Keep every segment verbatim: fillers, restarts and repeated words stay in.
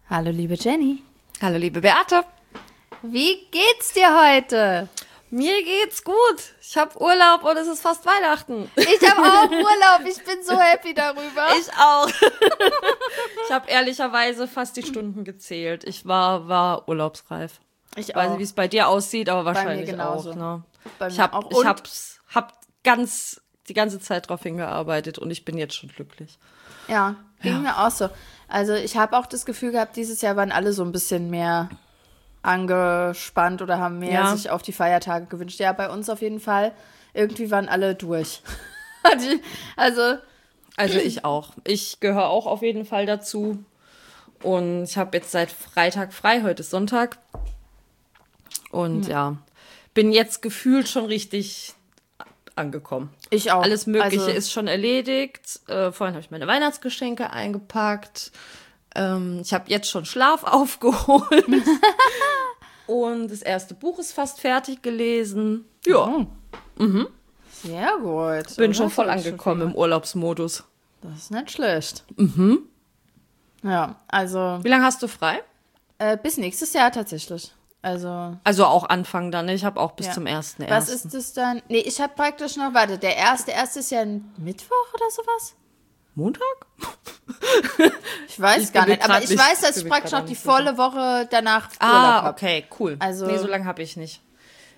Hallo, liebe Jenny. Hallo, liebe Beate. Wie geht's dir heute? Mir geht's gut. Ich habe Urlaub und es ist fast Weihnachten. Ich habe auch Urlaub. Ich bin so happy darüber. Ich auch. Ich habe ehrlicherweise fast die Stunden gezählt. Ich war, war urlaubsreif. Ich Ich weiß auch. nicht, wie es bei dir aussieht, aber mir wahrscheinlich genauso. auch. Ne? Bei Ich mir habe auch. ich Und- hab's, hab ganz die ganze Zeit drauf hingearbeitet und ich bin jetzt schon glücklich. Ja, ging mir auch so. Also ich habe auch das Gefühl gehabt, dieses Jahr waren alle so ein bisschen mehr angespannt oder haben mehr Ja. sich auf die Feiertage gewünscht. Ja, bei uns auf jeden Fall. Irgendwie waren alle durch. Die- also, Also ich auch. Ich gehöre auch auf jeden Fall dazu. Und ich habe jetzt seit Freitag frei, heute ist Sonntag. Und ja, bin jetzt gefühlt schon richtig angekommen. ich auch. Alles Mögliche also, ist schon erledigt. Äh, vorhin habe ich meine Weihnachtsgeschenke eingepackt. Ähm, ich habe jetzt schon Schlaf aufgeholt. Und das erste Buch ist fast fertig gelesen. Ja, sehr gut. bin Oder? schon voll Das ist angekommen schon im Urlaubsmodus. viel. Das ist nicht schlecht. Mhm. Ja, also Wie lange hast du frei? äh, bis nächstes Jahr tatsächlich. Also, Also auch Anfang dann, ne? Ich habe auch bis ja. zum ersten Was ist das dann? Nee, ich habe praktisch noch, warte, der erste, erste ist ja ein Mittwoch oder sowas? Montag? Ich weiß Ich gar bin mir nicht, aber grad ich nicht- weiß, dass bin ich mir praktisch grad noch die nicht sicher. volle Woche danach Urlaub Ah, hab. okay, cool. Also- nee, so lange habe ich nicht.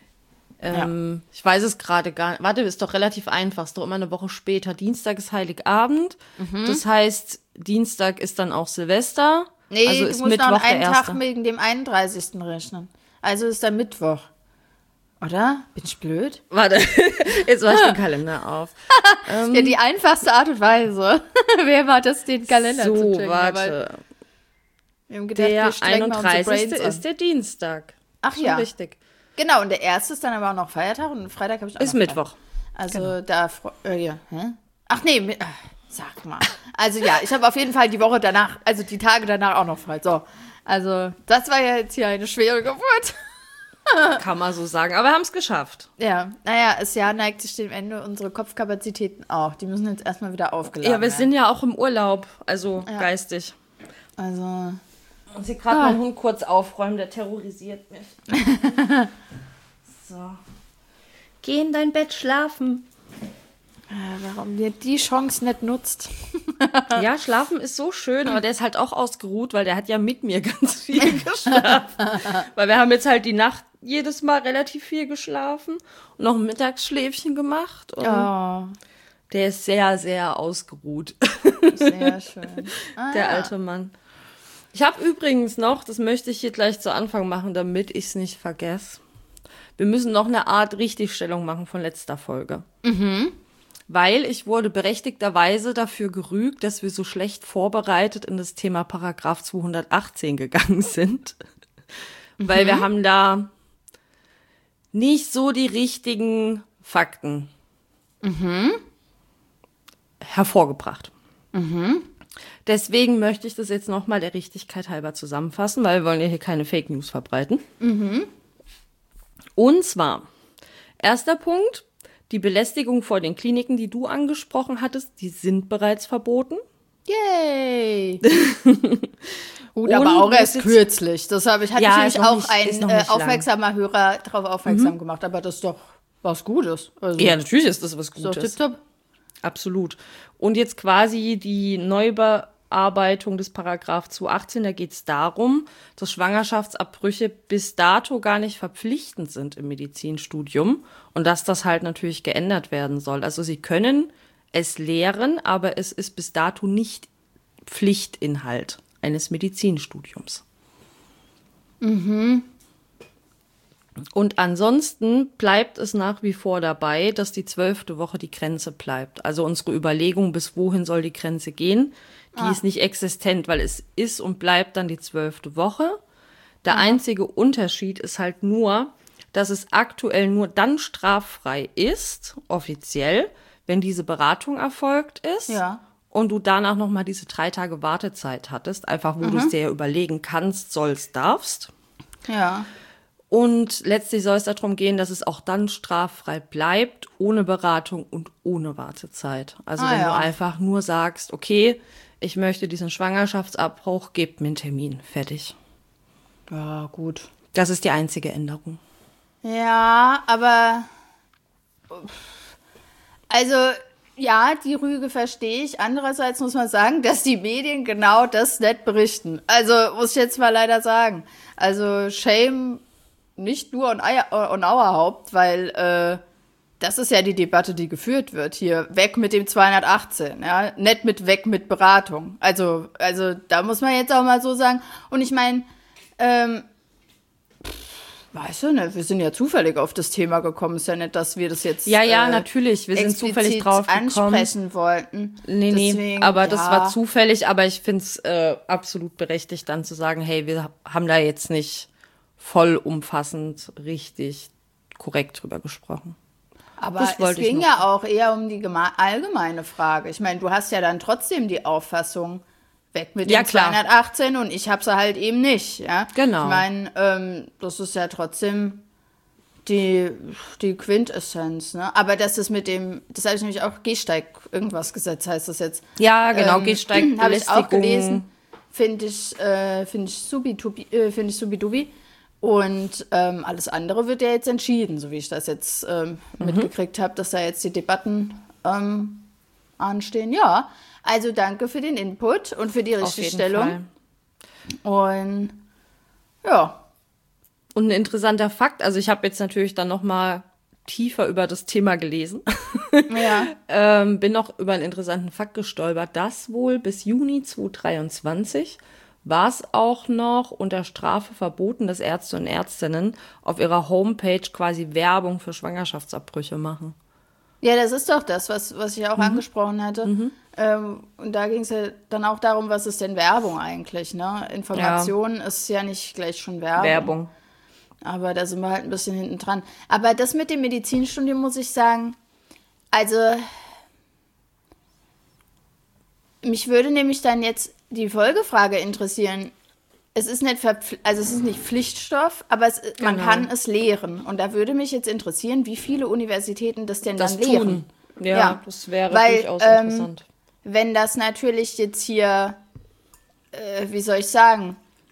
Ähm, Ich weiß es gerade gar nicht. Warte, ist doch relativ einfach. Ist doch immer eine Woche später. Dienstag ist Heiligabend. Mhm. Das heißt, Dienstag ist dann auch Silvester. Nee, also du ist musst Mittwoch noch einen der Tag erste. wegen dem einunddreißigsten rechnen. Also ist dann Mittwoch. Oder? Bin ich blöd? Warte, jetzt mach ich den Kalender auf. Ja, die einfachste Art und Weise. Wer war das, den Kalender zu So, checken? Aber warte. wir haben gedacht, wir Der strengen mal unsere einunddreißigste Brains an. ist der Dienstag. Ach Schon ja. richtig. Genau, und der erste ist dann aber auch noch Feiertag und Freitag habe ich auch Ist noch frei. Mittwoch. Also da, fro- äh, ja, hä? Ach nee, mi- ach, sag mal. Also ja, ich habe auf jeden Fall die Woche danach, also die Tage danach auch noch frei. So, also das war ja jetzt hier eine schwere Geburt. Kann man so sagen. Aber wir haben es geschafft. Ja, naja, das Jahr neigt sich dem Ende, unsere Kopfkapazitäten auch. Die müssen jetzt erstmal wieder aufgeladen Ja, wir werden. sind ja auch im Urlaub. Also geistig. Also, Muss hier gerade Ah. meinen Hund kurz aufräumen, der terrorisiert mich. So. Geh in dein Bett schlafen. äh, warum ihr die Chance nicht nutzt. Ja, schlafen ist so schön, aber der ist halt auch ausgeruht, weil der hat ja mit mir ganz viel geschlafen. Weil wir haben jetzt halt die Nacht jedes Mal relativ viel geschlafen und noch ein Mittagsschläfchen gemacht. Und Oh, der ist sehr, sehr ausgeruht, sehr schön. Ah, der ja. alte Mann. Ich habe übrigens noch, das möchte ich hier gleich zu Anfang machen, damit ich es nicht vergesse. Wir müssen noch eine Art Richtigstellung machen von letzter Folge. Weil ich wurde berechtigterweise dafür gerügt, dass wir so schlecht vorbereitet in das Thema Paragraph zweihundertachtzehn gegangen sind. Weil wir haben da nicht so die richtigen Fakten hervorgebracht. Deswegen möchte ich das jetzt nochmal der Richtigkeit halber zusammenfassen, weil wir wollen ja hier keine Fake News verbreiten. Und zwar, erster Punkt, die Belästigung vor den Kliniken, die du angesprochen hattest, die sind bereits verboten. Yay! Gut, Und aber auch wir erst sind- kürzlich. Das habe ich, hat Ja, natürlich ist noch auch nicht- ein ist noch äh, nicht lang. aufmerksamer Hörer darauf aufmerksam gemacht. Aber das ist doch was Gutes. Also, Ja, natürlich ist das was ist doch Gutes. tipptopp. Absolut. Und jetzt quasi die Neubearbeitung des Paragraph zweihundertachtzehn, da geht es darum, dass Schwangerschaftsabbrüche bis dato gar nicht verpflichtend sind im Medizinstudium und dass das halt natürlich geändert werden soll. Also sie können es lehren, aber es ist bis dato nicht Pflichtinhalt eines Medizinstudiums. Und ansonsten bleibt es nach wie vor dabei, dass die zwölfte Woche die Grenze bleibt. Also unsere Überlegung, bis wohin soll die Grenze gehen, die ist nicht existent, weil es ist und bleibt dann die zwölfte Woche. Der einzige Unterschied ist halt nur, dass es aktuell nur dann straffrei ist, offiziell, wenn diese Beratung erfolgt ist. Ja. Und du danach nochmal diese drei Tage Wartezeit hattest, einfach wo du es dir überlegen kannst, sollst, darfst. Ja. Und letztlich soll es darum gehen, dass es auch dann straffrei bleibt, ohne Beratung und ohne Wartezeit. Also Ah, wenn ja. du einfach nur sagst, okay, ich möchte diesen Schwangerschaftsabbruch, gebt mir einen Termin, fertig. Ja, gut. Das ist die einzige Änderung. Ja, aber also ja, die Rüge verstehe ich. Andererseits muss man sagen, dass die Medien genau das nicht berichten. Also muss ich jetzt mal leider sagen. Also shame nicht nur on, Eier, on our Haupt, weil äh, das ist ja die Debatte, die geführt wird hier. Weg mit dem zweihundertachtzehn, ja, nicht mit weg mit Beratung. Also, also da muss man jetzt auch mal so sagen. Und ich meine, ähm, weißt du, ne, wir sind ja zufällig auf das Thema gekommen. Ist ja nicht, dass wir das jetzt Ja, ja, äh, natürlich. Wir sind explizit zufällig drauf gekommen. ansprechen wollten. Nee, nee, Deswegen, aber das ja. war zufällig. Aber ich finde es äh, absolut berechtigt, dann zu sagen, hey, wir haben da jetzt nicht vollumfassend richtig korrekt drüber gesprochen. Aber Das es wollte ich ging noch ja auch eher um die geme- allgemeine Frage. Ich meine, du hast ja dann trotzdem die Auffassung, weg mit Ja, dem klar. zweihundertachtzehn und ich habe sie halt eben nicht. Ja? Genau. Ich meine, ähm, das ist ja trotzdem die, die Quintessenz. Ne? Aber das ist mit dem, das habe ich nämlich auch, Gehsteig irgendwas Gesetz heißt das jetzt. Ja, genau, Ähm, Gehsteig, habe ich auch Belästigung. gelesen. Finde ich, äh, finde ich subi-dubi, äh, finde ich subi-dubi. Und ähm, alles andere wird ja jetzt entschieden, so wie ich das jetzt ähm, Mhm. mitgekriegt habe, dass da jetzt die Debatten ähm, anstehen. Ja, also danke für den Input und für die Auf jeden Richtigstellung. Fall. Und ja, Und ein interessanter Fakt, also ich habe jetzt natürlich dann noch mal tiefer über das Thema gelesen. ja. ähm, bin noch über einen interessanten Fakt gestolpert, dass wohl bis Juni zweitausenddreiundzwanzig war es auch noch unter Strafe verboten, dass Ärzte und Ärztinnen auf ihrer Homepage quasi Werbung für Schwangerschaftsabbrüche machen. Ja, das ist doch das, was, was ich Mhm. auch angesprochen hatte. Ähm, und da ging es ja dann auch darum, was ist denn Werbung eigentlich? Ne? Information ist ja nicht gleich schon Werbung. Werbung. Aber da sind wir halt ein bisschen hinten dran. Aber das mit dem Medizinstudium muss ich sagen, also mich würde nämlich dann jetzt die Folgefrage interessieren. Es ist nicht verpfl- also es ist nicht Pflichtstoff, aber es, man Genau. kann es lehren. Und da würde mich jetzt interessieren, wie viele Universitäten das denn Das dann lehren. tun. Ja, Ja. das wäre Weil, durchaus ähm, interessant. Wenn das natürlich jetzt hier, äh, wie soll ich sagen,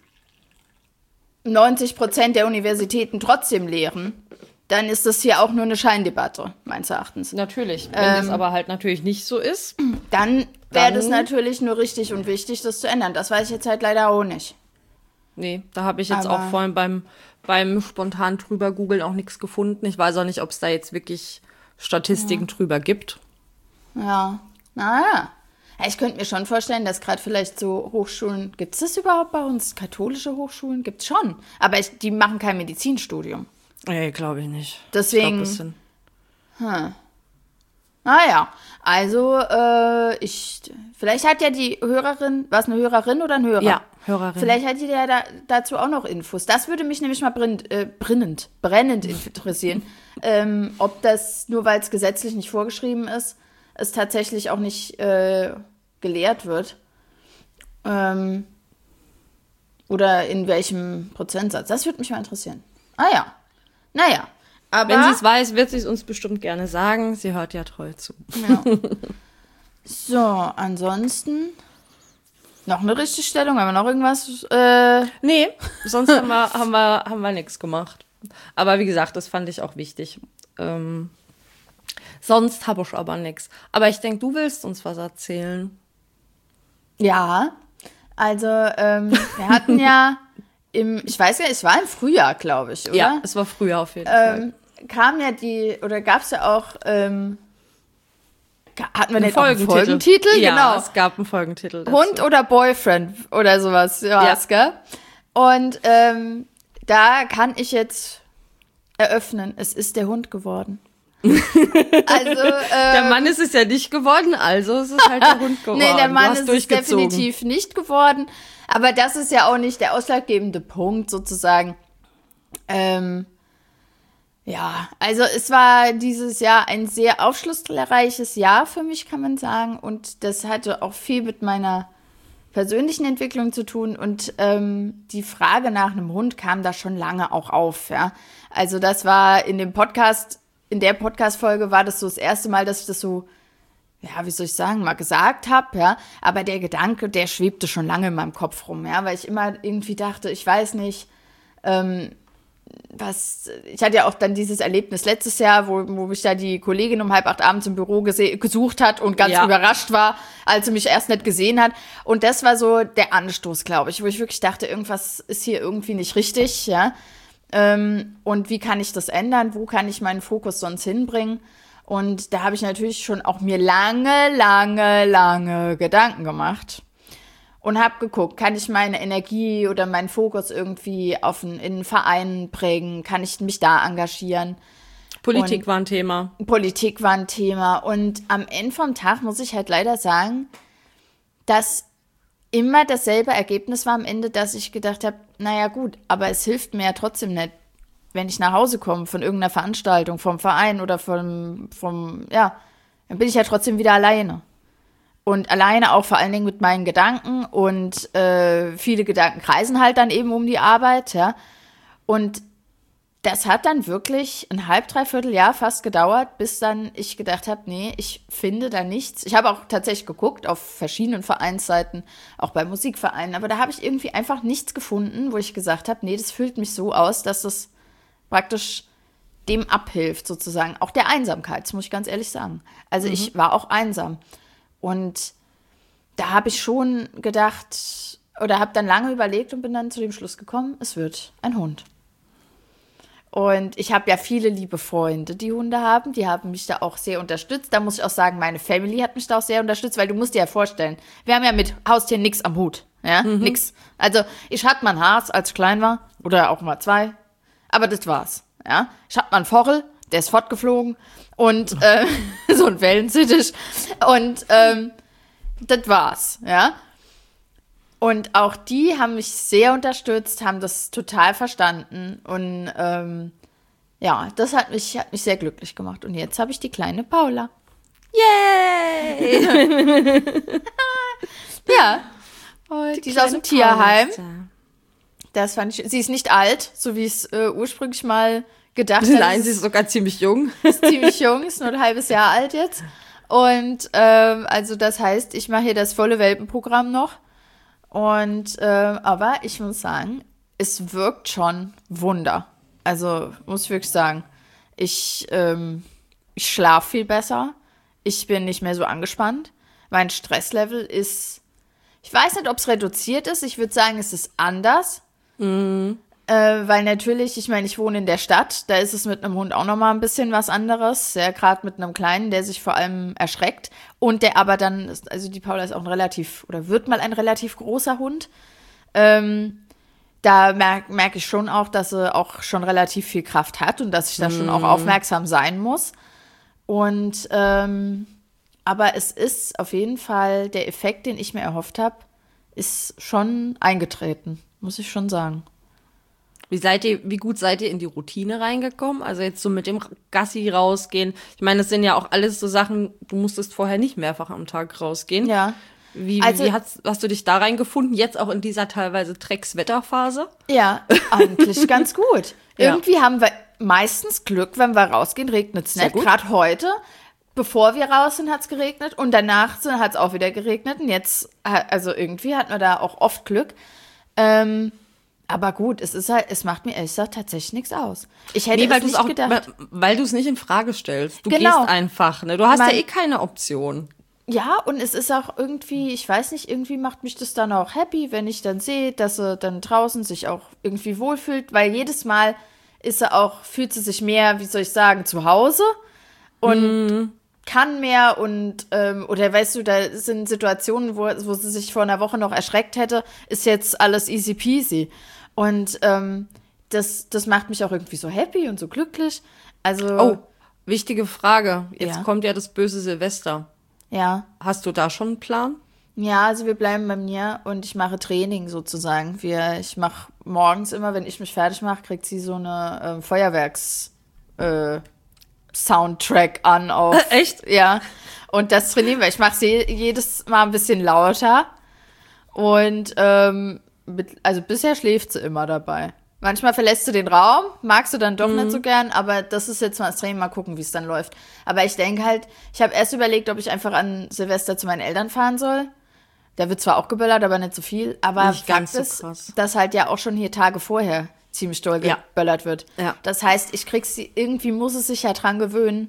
neunzig Prozent der Universitäten trotzdem lehren, dann ist das hier auch nur eine Scheindebatte, meines Erachtens. Natürlich. Wenn ähm, das aber halt natürlich nicht so ist. Dann wäre Dann- das natürlich nur richtig und wichtig, das zu ändern. Das weiß ich jetzt halt leider auch nicht. Nee, da habe ich jetzt Aber- auch vorhin beim, beim spontan drüber googeln auch nichts gefunden. Ich weiß auch nicht, ob es da jetzt wirklich Statistiken drüber gibt. Ja, naja. Ja, ich könnte mir schon vorstellen, dass gerade vielleicht so Hochschulen, gibt es das überhaupt bei uns? Katholische Hochschulen gibt es schon. Aber ich, die machen kein Medizinstudium. Nee, glaube ich nicht. Deswegen- Ich glaub, das sind Naja, also äh, ich, vielleicht hat ja die Hörerin, war es eine Hörerin oder ein Hörer? Ja, Hörerin. Vielleicht hat die ja da, dazu auch noch Infos. Das würde mich nämlich mal brennend, äh, brennend, brennend interessieren, ähm, ob das, nur weil es gesetzlich nicht vorgeschrieben ist, es tatsächlich auch nicht äh, gelehrt wird. Ähm, oder in welchem Prozentsatz. Das würde mich mal interessieren. Ah ja, naja. Aber Wenn sie es weiß, wird sie es uns bestimmt gerne sagen. Sie hört ja treu zu. Ja. So, ansonsten noch eine Richtigstellung, haben wir noch irgendwas? Äh, Nee, sonst haben wir, haben wir, haben wir nichts gemacht. Aber wie gesagt, das fand ich auch wichtig. Ähm, sonst habe ich aber nichts. Aber ich denke, du willst uns was erzählen. ja, also ähm, wir hatten ja im, ich weiß ja, es war im Frühjahr, glaube ich, oder? Ja, es war früher auf jeden Fall. Ähm, kam ja die, oder gab es ja auch, ähm, ga- hatten wir Ein nicht auch einen Folgentitel? Ja, Genau. es gab einen Folgentitel dazu. Hund oder Boyfriend oder sowas, ja, Ja. gell? Und ähm, da kann ich jetzt eröffnen, es ist der Hund geworden. Also, Der ähm, Mann ist es ja nicht geworden, also ist es halt der Hund geworden. nee, der Du Mann hast ist es durchgezogen. definitiv nicht geworden. Aber das ist ja auch nicht der ausschlaggebende Punkt sozusagen. Ähm, ja, also es war dieses Jahr ein sehr aufschlussreiches Jahr für mich, kann man sagen. Und das hatte auch viel mit meiner persönlichen Entwicklung zu tun und ähm, die Frage nach einem Hund kam da schon lange auch auf, ja. Also das war in dem Podcast, in der Podcast-Folge war das so das erste Mal, dass ich das so, ja, wie soll ich sagen, mal gesagt habe, ja. Aber der Gedanke, der schwebte schon lange in meinem Kopf rum, ja, weil ich immer irgendwie dachte, ich weiß nicht, ähm, was, ich hatte ja auch dann dieses Erlebnis letztes Jahr, wo, wo mich da die Kollegin um halb acht abends im Büro gese- gesucht hat und ganz ja. überrascht war, als sie mich erst nicht gesehen hat. Und das war so der Anstoß, glaube ich, wo ich wirklich dachte, irgendwas ist hier irgendwie nicht richtig, ja. Ähm, und wie kann ich das ändern? Wo kann ich meinen Fokus sonst hinbringen? Und da habe ich natürlich schon auch mir lange, lange, lange Gedanken gemacht. Und habe geguckt, kann ich meine Energie oder meinen Fokus irgendwie auf einen, in einen Verein prägen? Kann ich mich da engagieren? Politik und war ein Thema. Politik war ein Thema. Und am Ende vom Tag muss ich halt leider sagen, dass immer dasselbe Ergebnis war am Ende, dass ich gedacht habe, naja gut, aber es hilft mir ja trotzdem nicht, wenn ich nach Hause komme von irgendeiner Veranstaltung, vom Verein oder vom, vom ja, dann bin ich ja trotzdem wieder alleine. Und alleine auch vor allen Dingen mit meinen Gedanken und äh, viele Gedanken kreisen halt dann eben um die Arbeit, ja. Und das hat dann wirklich ein halb, dreiviertel Jahr fast gedauert, bis dann ich gedacht habe, nee, ich finde da nichts. Ich habe auch tatsächlich geguckt auf verschiedenen Vereinsseiten, auch bei Musikvereinen, aber da habe ich irgendwie einfach nichts gefunden, wo ich gesagt habe, nee, das füllt mich so aus, dass das praktisch dem abhilft sozusagen. Auch der Einsamkeit, das muss ich ganz ehrlich sagen. Also mhm. ich war auch einsam. Und da habe ich schon gedacht, oder habe dann lange überlegt und bin dann zu dem Schluss gekommen, es wird ein Hund. Und ich habe ja viele liebe Freunde, die Hunde haben. Die haben mich da auch sehr unterstützt. Da muss ich auch sagen, meine Family hat mich da auch sehr unterstützt, weil du musst dir ja vorstellen, wir haben ja mit Haustieren nichts am Hut. Ja, mhm. nix. Also ich hatte mal ein Haas, als ich klein war. Oder auch mal zwei. Aber das war's. Ja, ich hatte mal einen Vogel, der ist fortgeflogen. Und äh, so ein Wellensittich. Und ähm, das war's, ja. Und auch die haben mich sehr unterstützt, haben das total verstanden. Und ähm, ja, das hat mich, hat mich sehr glücklich gemacht. Und jetzt habe ich die kleine Paula. Yay! Ja. Und die, die ist aus dem Tierheim. Das fand ich. Sie ist nicht alt, so wie es äh, ursprünglich mal gedacht habe. Nein, sie ist sogar ziemlich jung. Ist ziemlich jung, ist nur ein halbes Jahr alt jetzt. Und ähm, also das heißt, ich mache hier das volle Welpenprogramm noch. Und äh, aber ich muss sagen, es wirkt schon Wunder. Also muss ich wirklich sagen, ich, ähm, ich schlafe viel besser. Ich bin nicht mehr so angespannt. Mein Stresslevel ist, ich weiß nicht, ob es reduziert ist. Ich würde sagen, es ist anders. Mhm. Äh, weil natürlich, ich meine, ich wohne in der Stadt, da ist es mit einem Hund auch nochmal ein bisschen was anderes, ja, gerade mit einem Kleinen, der sich vor allem erschreckt und der aber dann, ist, also die Paula ist auch ein relativ, oder wird mal ein relativ großer Hund, ähm, da merke merk ich schon auch, dass sie auch schon relativ viel Kraft hat und dass ich da mm. schon auch aufmerksam sein muss und ähm, aber es ist auf jeden Fall, der Effekt, den ich mir erhofft habe, ist schon eingetreten, muss ich schon sagen. Wie seid ihr, wie gut seid ihr in die Routine reingekommen? Also jetzt so mit dem Gassi rausgehen. Ich meine, das sind ja auch alles so Sachen, du musstest vorher nicht mehrfach am Tag rausgehen. Ja. Wie, also, wie hast, hast du dich da reingefunden, jetzt auch in dieser teilweise Dreckswetterphase? Ja, eigentlich ganz gut. Irgendwie ja. haben wir meistens Glück, wenn wir rausgehen, regnet es nicht. Gerade heute, bevor wir raus sind, hat es geregnet und danach hat es auch wieder geregnet. Und jetzt, also irgendwie hatten wir da auch oft Glück. Ähm, Aber gut, es ist halt, es macht mir ehrlich gesagt tatsächlich nichts aus. Ich hätte nee, weil es nicht auch, gedacht. Weil du es nicht in Frage stellst. Du genau. gehst einfach, ne? Du hast Man, ja eh keine Option. Ja, und es ist auch irgendwie, ich weiß nicht, irgendwie macht mich das dann auch happy, wenn ich dann sehe, dass sie dann draußen sich auch irgendwie wohlfühlt, weil jedes Mal ist sie auch, fühlt sie sich mehr, wie soll ich sagen, zu Hause und mm. kann mehr und, ähm, oder weißt du, da sind Situationen, wo, wo sie sich vor einer Woche noch erschreckt hätte, ist jetzt alles easy peasy. Und ähm, das, das macht mich auch irgendwie so happy und so glücklich. Also oh, wichtige Frage. Jetzt ja. kommt ja das böse Silvester. Ja. Hast du da schon einen Plan? Ja, also wir bleiben bei mir und ich mache Training sozusagen. Wir, ich mache morgens immer, wenn ich mich fertig mache, kriegt sie so eine äh, Feuerwerks äh, Soundtrack an auf. Echt? Ja. Und das trainieren wir. Ich mache sie jedes Mal ein bisschen lauter. Und ähm, mit, also bisher schläft sie immer dabei. Manchmal verlässt du den Raum, magst du dann doch mhm. nicht so gern, aber das ist jetzt mal extrem, mal gucken, wie es dann läuft. Aber ich denke halt, ich habe erst überlegt, ob ich einfach an Silvester zu meinen Eltern fahren soll. Da wird zwar auch geböllert, aber nicht so viel. Aber nicht ganz Fakt so krass. ist, dass halt ja auch schon hier Tage vorher ziemlich doll Ja. geböllert wird. Ja. Das heißt, ich krieg sie, irgendwie muss es sich ja dran gewöhnen.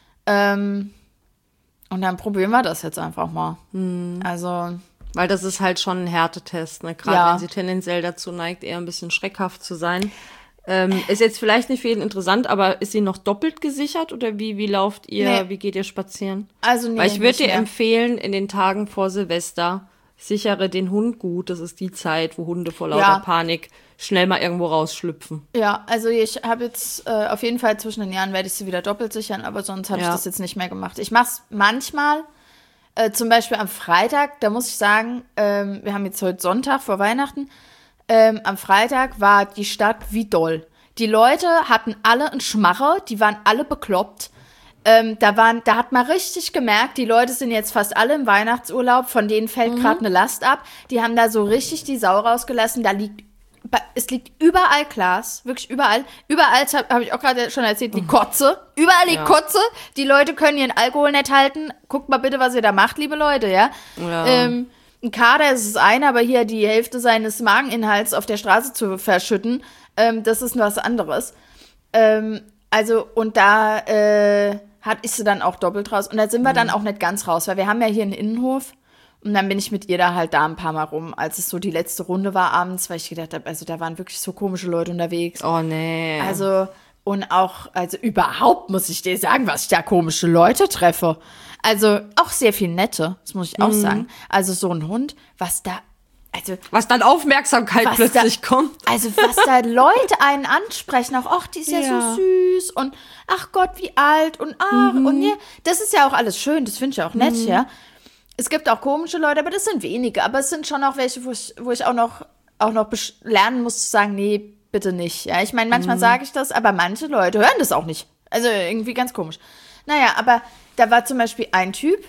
Ähm, und dann probieren wir das jetzt einfach mal. Mhm. Also... Weil das ist halt schon ein Härtetest, ne? Gerade Ja. wenn sie tendenziell dazu neigt, eher ein bisschen schreckhaft zu sein. Ähm, ist jetzt vielleicht nicht für jeden interessant, aber ist sie noch doppelt gesichert oder wie, wie lauft ihr, Nee. wie geht ihr spazieren? Also nee, Weil ich würde nicht dir mehr. empfehlen, in den Tagen vor Silvester, sichere den Hund gut. Das ist die Zeit, wo Hunde vor lauter Ja. Panik schnell mal irgendwo rausschlüpfen. Ja, also ich habe jetzt äh, auf jeden Fall zwischen den Jahren werde ich sie wieder doppelt sichern, aber sonst habe Ja. ich das jetzt nicht mehr gemacht. Ich mache es manchmal, äh, zum Beispiel am Freitag, da muss ich sagen, ähm, wir haben jetzt heute Sonntag vor Weihnachten, ähm, am Freitag war die Stadt wie doll. Die Leute hatten alle einen Schmache, die waren alle bekloppt. Ähm, da, waren, da hat man richtig gemerkt, die Leute sind jetzt fast alle im Weihnachtsurlaub, von denen fällt gerade eine Last ab. Die haben da so richtig die Sau rausgelassen, da liegt es liegt überall Glas, wirklich überall. Überall, habe hab ich auch gerade schon erzählt, die Kotze. Überall die Ja. Kotze. Die Leute können ihren Alkohol nicht halten. Guckt mal bitte, was ihr da macht, liebe Leute, ja. Ja. Ähm, ein Kader ist das eine, aber hier die Hälfte seines Mageninhalts auf der Straße zu verschütten, ähm, das ist was anderes. Ähm, also, und da äh, hat, ist sie dann auch doppelt raus. Und da sind wir dann auch nicht ganz raus, weil wir haben ja hier einen Innenhof. Und dann bin ich mit ihr da halt da ein paar Mal rum, als es so die letzte Runde war abends, weil ich gedacht habe, also da waren wirklich so komische Leute unterwegs. Oh, nee. Also, und auch, also überhaupt muss ich dir sagen, was ich da komische Leute treffe. Also, auch sehr viel nette, das muss ich auch sagen. Also, so ein Hund, was da, also, Was dann Aufmerksamkeit was plötzlich da, kommt. Also, was da Leute einen ansprechen, auch, ach, die ist ja, Ja. so süß und ach Gott, wie alt und ach, und ja, das ist ja auch alles schön, das finde ich auch nett, ja. Es gibt auch komische Leute, aber das sind wenige. Aber es sind schon auch welche, wo ich, wo ich auch noch, auch noch besch- lernen muss zu sagen, nee, bitte nicht. Ja, ich meine, manchmal sage ich das, aber manche Leute hören das auch nicht. Also irgendwie ganz komisch. Naja, aber da war zum Beispiel ein Typ,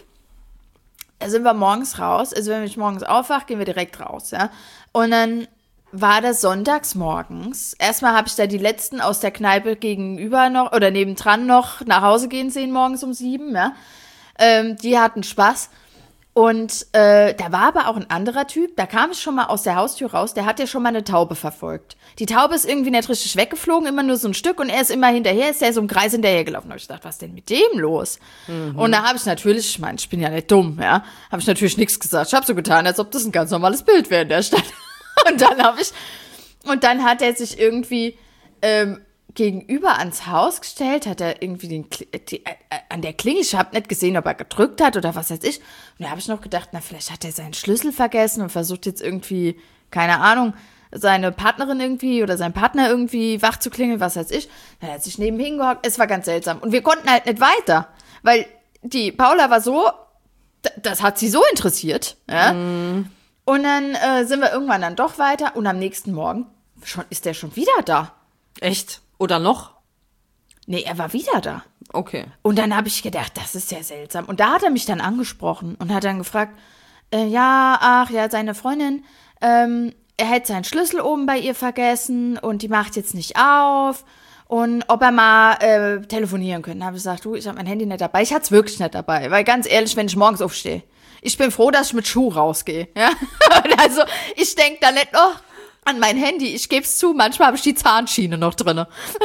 da sind wir morgens raus. Also wenn ich morgens aufwache, gehen wir direkt raus, ja. Und dann war das sonntags morgens. Erstmal habe ich da die letzten aus der Kneipe gegenüber noch, oder nebendran noch nach Hause gehen sehen, morgens um sieben, ja. Ähm, die hatten Spaß. Und äh, da war aber auch ein anderer Typ, da kam ich schon mal aus der Haustür raus, der hat ja schon mal eine Taube verfolgt. Die Taube ist irgendwie nicht richtig weggeflogen, immer nur so ein Stück und er ist immer hinterher, ist der so im Kreis hinterhergelaufen. Da habe ich gedacht, was ist denn mit dem los? Mhm. Und da habe ich natürlich, ich meine, ich bin ja nicht dumm, ja, habe ich natürlich nichts gesagt. Ich habe so getan, als ob das ein ganz normales Bild wäre in der Stadt. Und dann habe ich, und dann hat er sich irgendwie ähm, gegenüber ans Haus gestellt, hat er irgendwie den, die, äh, an der Klingel, ich habe nicht gesehen, ob er gedrückt hat oder was weiß ich. Und da habe ich noch gedacht, na, vielleicht hat er seinen Schlüssel vergessen und versucht jetzt irgendwie, keine Ahnung, seine Partnerin irgendwie oder sein Partner irgendwie wach zu klingeln, was weiß ich. Dann hat er sich neben hingehockt, es war ganz seltsam. Und wir konnten halt nicht weiter, weil die Paula war so, d- das hat sie so interessiert. Ja? Mm. Und dann äh, sind wir irgendwann dann doch weiter und am nächsten Morgen schon, ist der schon wieder da. Echt? Oder noch? Nee, er war wieder da. Okay. Und dann habe ich gedacht, das ist ja seltsam. Und da hat er mich dann angesprochen und hat dann gefragt, äh, ja, ach ja, seine Freundin, ähm, er hätte seinen Schlüssel oben bei ihr vergessen und die macht jetzt nicht auf. Und ob er mal äh, telefonieren könnte. Da habe ich gesagt, du, ich habe mein Handy nicht dabei. Ich hatte es wirklich nicht dabei. Weil ganz ehrlich, wenn ich morgens aufstehe, ich bin froh, dass ich mit Schuh rausgehe. Ja? Also ich denke da nicht noch an mein Handy. Ich gebe es zu, manchmal habe ich die Zahnschiene noch drin.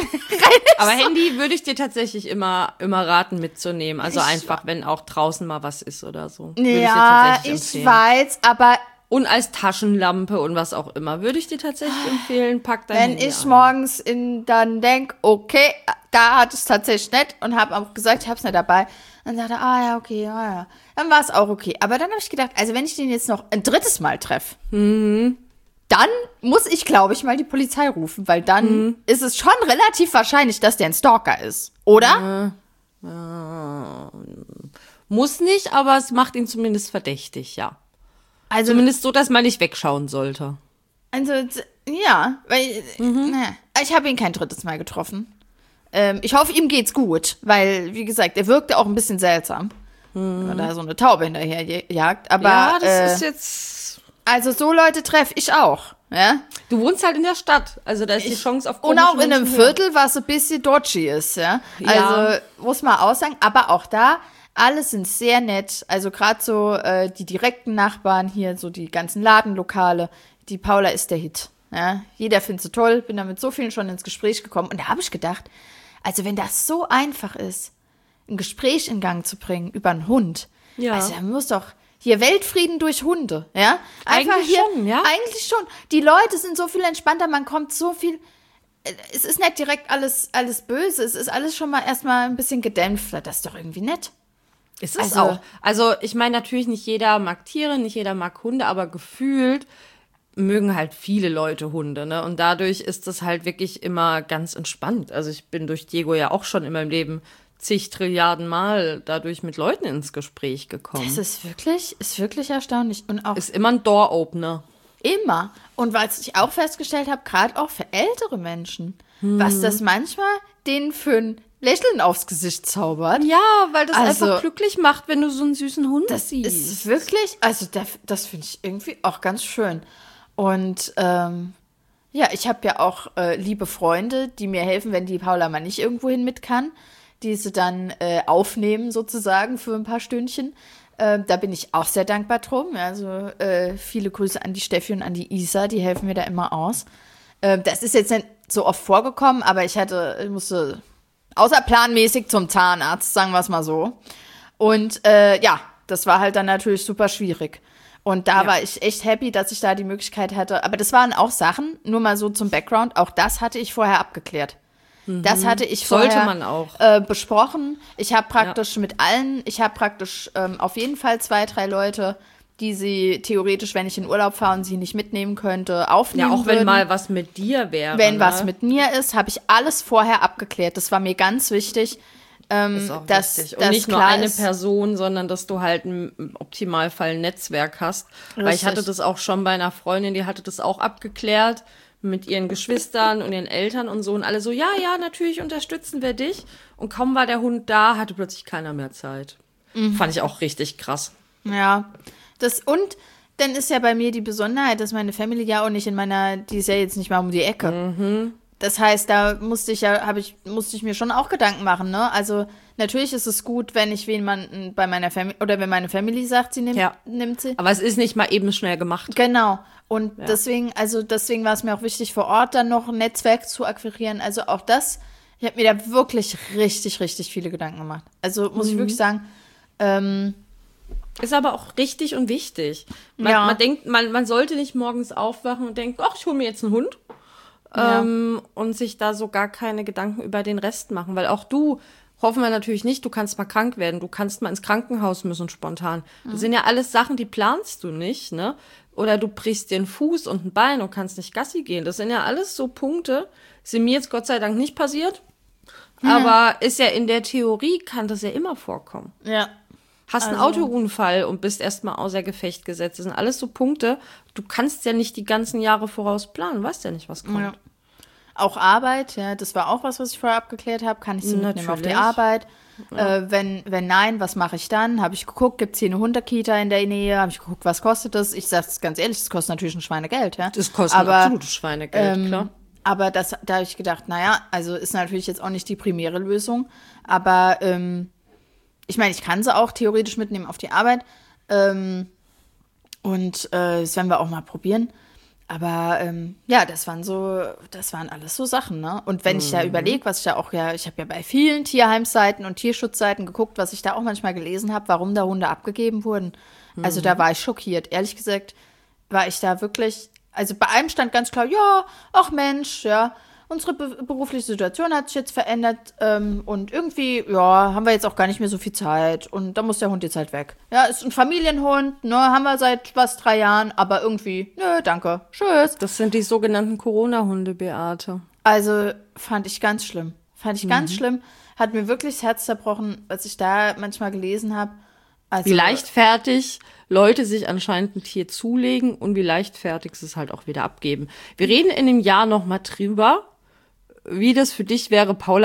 Aber Handy würde ich dir tatsächlich immer, immer raten mitzunehmen. Also Ich- einfach, wenn auch draußen mal was ist oder so. Würde Ja, ich, dir tatsächlich ich empfehlen. weiß, aber Und als Taschenlampe und was auch immer. Würde ich dir tatsächlich empfehlen, pack dein wenn Handy ich an. morgens in, dann denk, okay, da hatte ich es tatsächlich nicht und habe auch gesagt, ich habe es nicht dabei. Dann sagte er, ah ja, okay, ja, ja. Dann war es auch okay. Aber dann habe ich gedacht, also wenn ich den jetzt noch ein drittes Mal treffe, dann muss ich, glaube ich, mal die Polizei rufen, weil dann ist es schon relativ wahrscheinlich, dass der ein Stalker ist. Oder? Muss nicht, aber es macht ihn zumindest verdächtig, ja. Also, Zumindest so, dass man nicht wegschauen sollte. also z- ja, weil ne, ich habe ihn kein drittes Mal getroffen. Ähm, ich hoffe, ihm geht's gut, weil, wie gesagt, er wirkte auch ein bisschen seltsam, weil da so eine Taube hinterher je- jagt. Aber ja, das äh, ist jetzt... Also so Leute treffe ich auch. Ja? Du wohnst halt in der Stadt, also da ist die Ich, Chance auf und auch in einem Menschen Viertel, was ein bisschen dodgy ist. Ja? Ja. Also muss man auch sagen, aber auch da, alle sind sehr nett. Also gerade so äh, die direkten Nachbarn hier, so die ganzen Ladenlokale. Die Paula ist der Hit. Ja? Jeder findet sie toll, bin da mit so vielen schon ins Gespräch gekommen. Und da habe ich gedacht, also wenn das so einfach ist, ein Gespräch in Gang zu bringen über einen Hund, Ja. also da muss doch hier Weltfrieden durch Hunde, ja? Einfach Eigentlich hier, schon, ja. Eigentlich schon. Die Leute sind so viel entspannter, man kommt so viel, es ist nicht direkt alles, alles böse, es ist alles schon mal erstmal ein bisschen gedämpfter, das ist doch irgendwie nett. Ist es Also- auch. Also ich meine natürlich, nicht jeder mag Tiere, nicht jeder mag Hunde, aber gefühlt mögen halt viele Leute Hunde, ne? Und dadurch ist das halt wirklich immer ganz entspannt. Also ich bin durch Diego ja auch schon in meinem Leben zig Trilliarden Mal dadurch mit Leuten ins Gespräch gekommen. Das ist wirklich, ist wirklich erstaunlich und auch Ist immer ein Door-Opener. immer. Und was ich auch festgestellt habe, gerade auch für ältere Menschen, was das manchmal denen für ein Lächeln aufs Gesicht zaubert. Ja, weil das Also- einfach glücklich macht, wenn du so einen süßen Hund Das siehst. ist wirklich, also das, das finde ich irgendwie auch ganz schön. Und ähm, ja, ich habe ja auch äh, liebe Freunde, die mir helfen, wenn die Paula mal nicht irgendwohin mit kann, die sie dann äh, aufnehmen sozusagen für ein paar Stündchen. Äh, da bin ich auch sehr dankbar drum. Also äh, viele Grüße an die Steffi und an die Isa, die helfen mir da immer aus. Äh, das ist jetzt nicht so oft vorgekommen, aber ich hatte, ich musste außerplanmäßig zum Zahnarzt, sagen wir es mal so. Und äh, ja, das war halt dann natürlich super schwierig. Und da Ja. war ich echt happy, dass ich da die Möglichkeit hatte. Aber das waren auch Sachen, nur mal so zum Background, auch das hatte ich vorher abgeklärt. Das hatte ich Sollte vorher man auch. Äh, besprochen. Ich habe praktisch mit allen, ich habe praktisch ähm, auf jeden Fall zwei, drei Leute, die sie theoretisch, wenn ich in Urlaub fahre und sie nicht mitnehmen könnte, aufnehmen Ja, auch wenn würden. mal was mit dir wäre. Wenn ne? was mit mir ist, habe ich alles vorher abgeklärt. Das war mir ganz wichtig. Ähm, ist auch dass, wichtig. Und dass nicht nur klar eine ist, Person, sondern dass du halt im Optimalfall ein Netzwerk hast. Weil ich Richtig. hatte das auch schon bei einer Freundin, die hatte das auch abgeklärt mit ihren Geschwistern und ihren Eltern und so. Und alle so, ja, ja, natürlich unterstützen wir dich. Und kaum war der Hund da, hatte plötzlich keiner mehr Zeit. Mhm. Fand ich auch richtig krass. Ja, das und dann ist ja bei mir die Besonderheit, dass meine Family ja auch nicht in meiner, die ist ja jetzt nicht mal um die Ecke. Mhm. Das heißt, da musste ich ja, habe ich, musste ich mir schon auch Gedanken machen, ne? Also natürlich ist es gut, wenn ich jemanden bei meiner Family oder wenn meine Family sagt, sie nimmt, Ja. nimmt sie. Aber es ist nicht mal eben schnell gemacht. Genau. Und deswegen, also deswegen war es mir auch wichtig, vor Ort dann noch ein Netzwerk zu akquirieren. Also auch das, ich habe mir da wirklich richtig, richtig viele Gedanken gemacht. Also muss ich Mhm. wirklich sagen, ähm, Ist aber auch richtig und wichtig. Man, Ja. man denkt, man, man sollte nicht morgens aufwachen und denken, ach, ich hole mir jetzt einen Hund. Ja. Ähm, und sich da so gar keine Gedanken über den Rest machen. Weil auch du, hoffen wir natürlich nicht, du kannst mal krank werden, du kannst mal ins Krankenhaus müssen spontan. Das sind ja alles Sachen, die planst du nicht, ne? Oder du brichst dir einen Fuß und ein Bein und kannst nicht Gassi gehen. Das sind ja alles so Punkte, sind mir jetzt Gott sei Dank nicht passiert. Aber ist ja in der Theorie, kann das ja immer vorkommen. ja. Hast einen Also- Autounfall und bist erstmal außer Gefecht gesetzt. Das sind alles so Punkte. Du kannst ja nicht die ganzen Jahre voraus planen, weißt ja nicht, was kommt. Ja. Auch Arbeit, ja, das war auch was, was ich vorher abgeklärt habe. Kann ich sie mitnehmen auf die Natürlich. Arbeit? Äh, wenn, wenn nein, was mache ich dann? Habe ich geguckt, gibt es hier eine Hundekita in der Nähe? Habe ich geguckt, was kostet das? Ich sage es ganz ehrlich, das kostet natürlich ein Schweinegeld. Ja? Das kostet aber, ein absolutes Schweinegeld, ähm, klar. Aber das, da habe ich gedacht, naja, also ist natürlich jetzt auch nicht die primäre Lösung. Aber ähm, ich meine, ich kann sie auch theoretisch mitnehmen auf die Arbeit. Ähm, und äh, das werden wir auch mal probieren. Aber ähm, ja, das waren so, das waren alles so Sachen, ne? Und wenn ich da überlege, was ich da auch ja, ich habe ja bei vielen Tierheimseiten und Tierschutzseiten geguckt, was ich da auch manchmal gelesen habe, warum da Hunde abgegeben wurden. Also da war ich schockiert. Ehrlich gesagt war ich da wirklich, also bei einem stand ganz klar, ja, ach Mensch, ja, unsere be berufliche Situation hat sich jetzt verändert ähm, und irgendwie, ja, haben wir jetzt auch gar nicht mehr so viel Zeit und da muss der Hund jetzt halt weg. Ja, ist ein Familienhund, ne, haben wir seit was, drei Jahren, aber irgendwie, nö, danke, tschüss. Das sind die sogenannten Corona-Hunde, Beate. Also fand ich ganz schlimm. Fand ich ganz schlimm. Hat mir wirklich das Herz zerbrochen, was ich da manchmal gelesen habe. Also, Wie leichtfertig Leute sich anscheinend ein Tier zulegen und wie leichtfertig sie es halt auch wieder abgeben. Wir reden in dem Jahr noch mal drüber, wie das für dich wäre, Paula